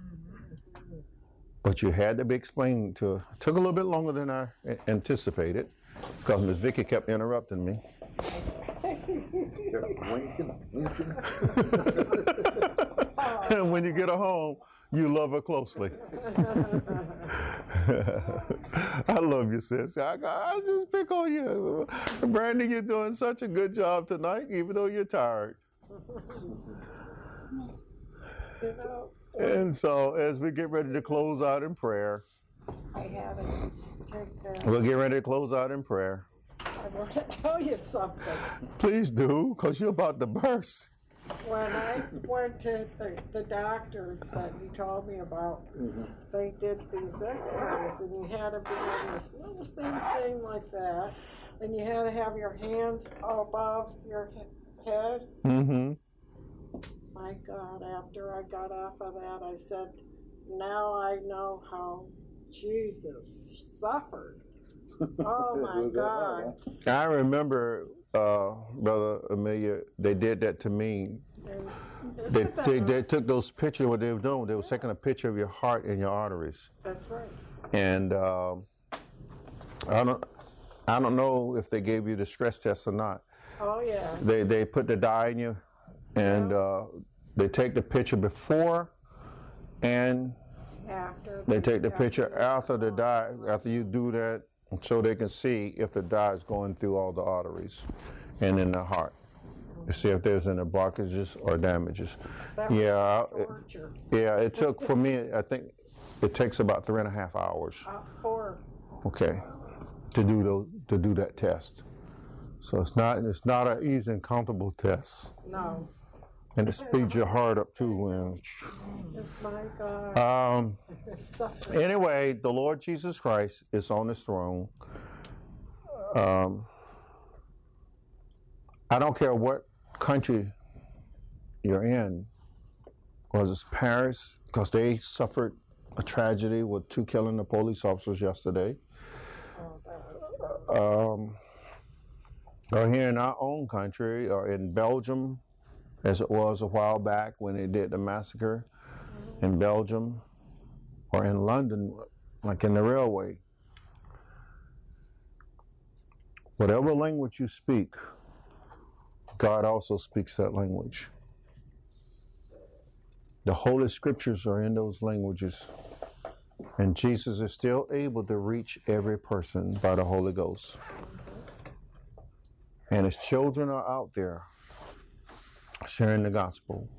But you had to be explained to. It took a little bit longer than I anticipated because Miss Vicky kept interrupting me. And when you get her home, you love her closely. I love you, sis. I, I just pick on you. Brandy, you're doing such a good job tonight, even though you're tired. You know, And so, as we get ready to close out in prayer, I had to take that. we'll get ready to close out in prayer. I want to tell you something. Please do, because you're about to burst. When I went to the, the doctors that you told me about, they did these x-rays, and you had to be in this little thin thing like that, and you had to have your hands above your he- head. Mm-hmm. My God, after I got off of that, I said, now I know how Jesus suffered. Oh my Was that God. right, I remember, uh, Brother Amelia, they did that to me. And They, isn't that they, right? they took those pictures, what they were doing, they were taking a picture of your heart and your arteries. That's right. And uh, I don't I don't know if they gave you the stress test or not. Oh yeah. They, they put the dye in you, and uh, they take the picture before, and After. they take the picture after the dye, after you do that, so they can see if the dye is going through all the arteries and in the heart, to see if there's any blockages or damages. That was Yeah, it, torture. yeah. It took for me. I think it takes about three and a half hours. Uh, four. Okay, to do those to do that test. So it's not it's not an easy and comfortable test, No. and it speeds your heart up too. And It's my God. um, Suffering. anyway, the Lord Jesus Christ is on his throne. Um, I don't care what country you're in, was it Paris? Because they suffered a tragedy with two killing the police officers yesterday. Oh, that was Um, or here in our own country, or in Belgium, as it was a while back when they did the massacre in Belgium, or in London, like in the railway. Whatever language you speak, God also speaks that language. The Holy Scriptures are in those languages, and Jesus is still able to reach every person by the Holy Ghost. And his children are out there sharing the gospel.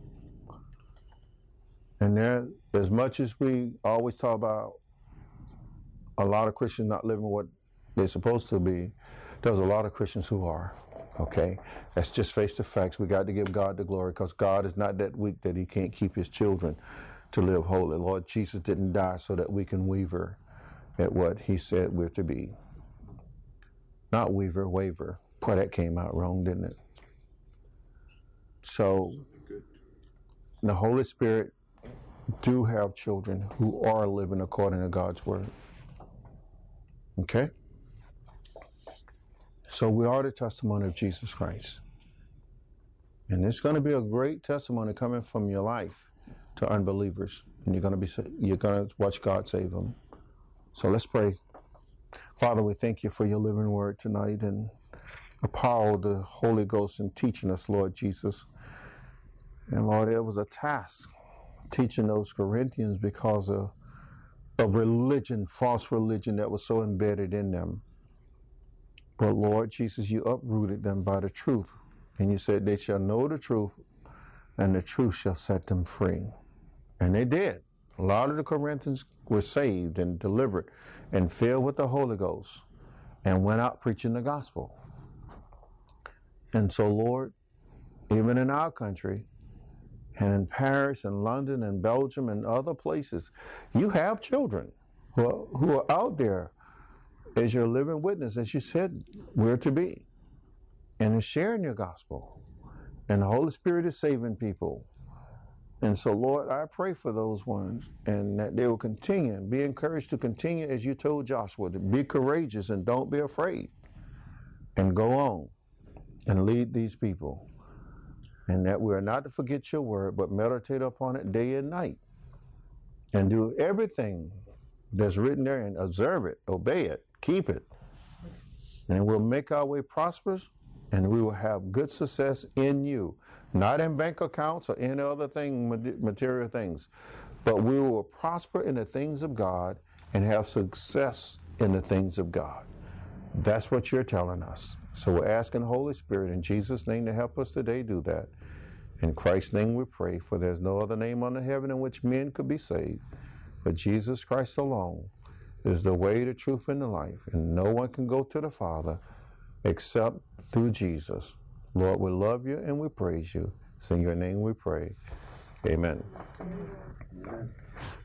And there, as much as we always talk about a lot of Christians not living what they're supposed to be, there's a lot of Christians who are. Okay? Let's just face the facts. We got to give God the glory, because God is not that weak that he can't keep his children to live holy. Lord Jesus didn't die so that we can waver at what he said we're to be. Not weaver, waver. Boy, that came out wrong, didn't it? So, the Holy Spirit do have children who are living according to God's word. Okay? So we are the testimony of Jesus Christ. And it's going to be a great testimony coming from your life to unbelievers. And you're going to be you're going to watch God save them. So let's pray. Father, we thank you for your living word tonight, and the power of the Holy Ghost in teaching us, Lord Jesus. And Lord, it was a task teaching those Corinthians because of, of religion, false religion that was so embedded in them. But Lord Jesus, you uprooted them by the truth. And you said they shall know the truth, and the truth shall set them free. And they did. A lot of the Corinthians were saved and delivered and filled with the Holy Ghost and went out preaching the gospel. And so, Lord, even in our country and in Paris and London and Belgium and other places, you have children who are, who are out there as your living witness, as you said we're to be, and is sharing your gospel. And the Holy Spirit is saving people. And so, Lord, I pray for those ones, and that they will continue and be encouraged to continue, as you told Joshua, to be courageous and don't be afraid, and go on and lead these people. And that we are not to forget your word, but meditate upon it day and night, and do everything that's written there and observe it, obey it, keep it. And we'll make our way prosperous, and we will have good success in you, not in bank accounts or any other thing, material things, but we will prosper in the things of God and have success in the things of God. That's what you're telling us. So we're asking the Holy Spirit in Jesus' name to help us today do that. In Christ's name we pray, for there's no other name under heaven in which men could be saved, but Jesus Christ alone is the way, the truth, and the life, and no one can go to the Father except through Jesus. Lord, we love you and we praise you. It's in your name we pray. Amen. Amen.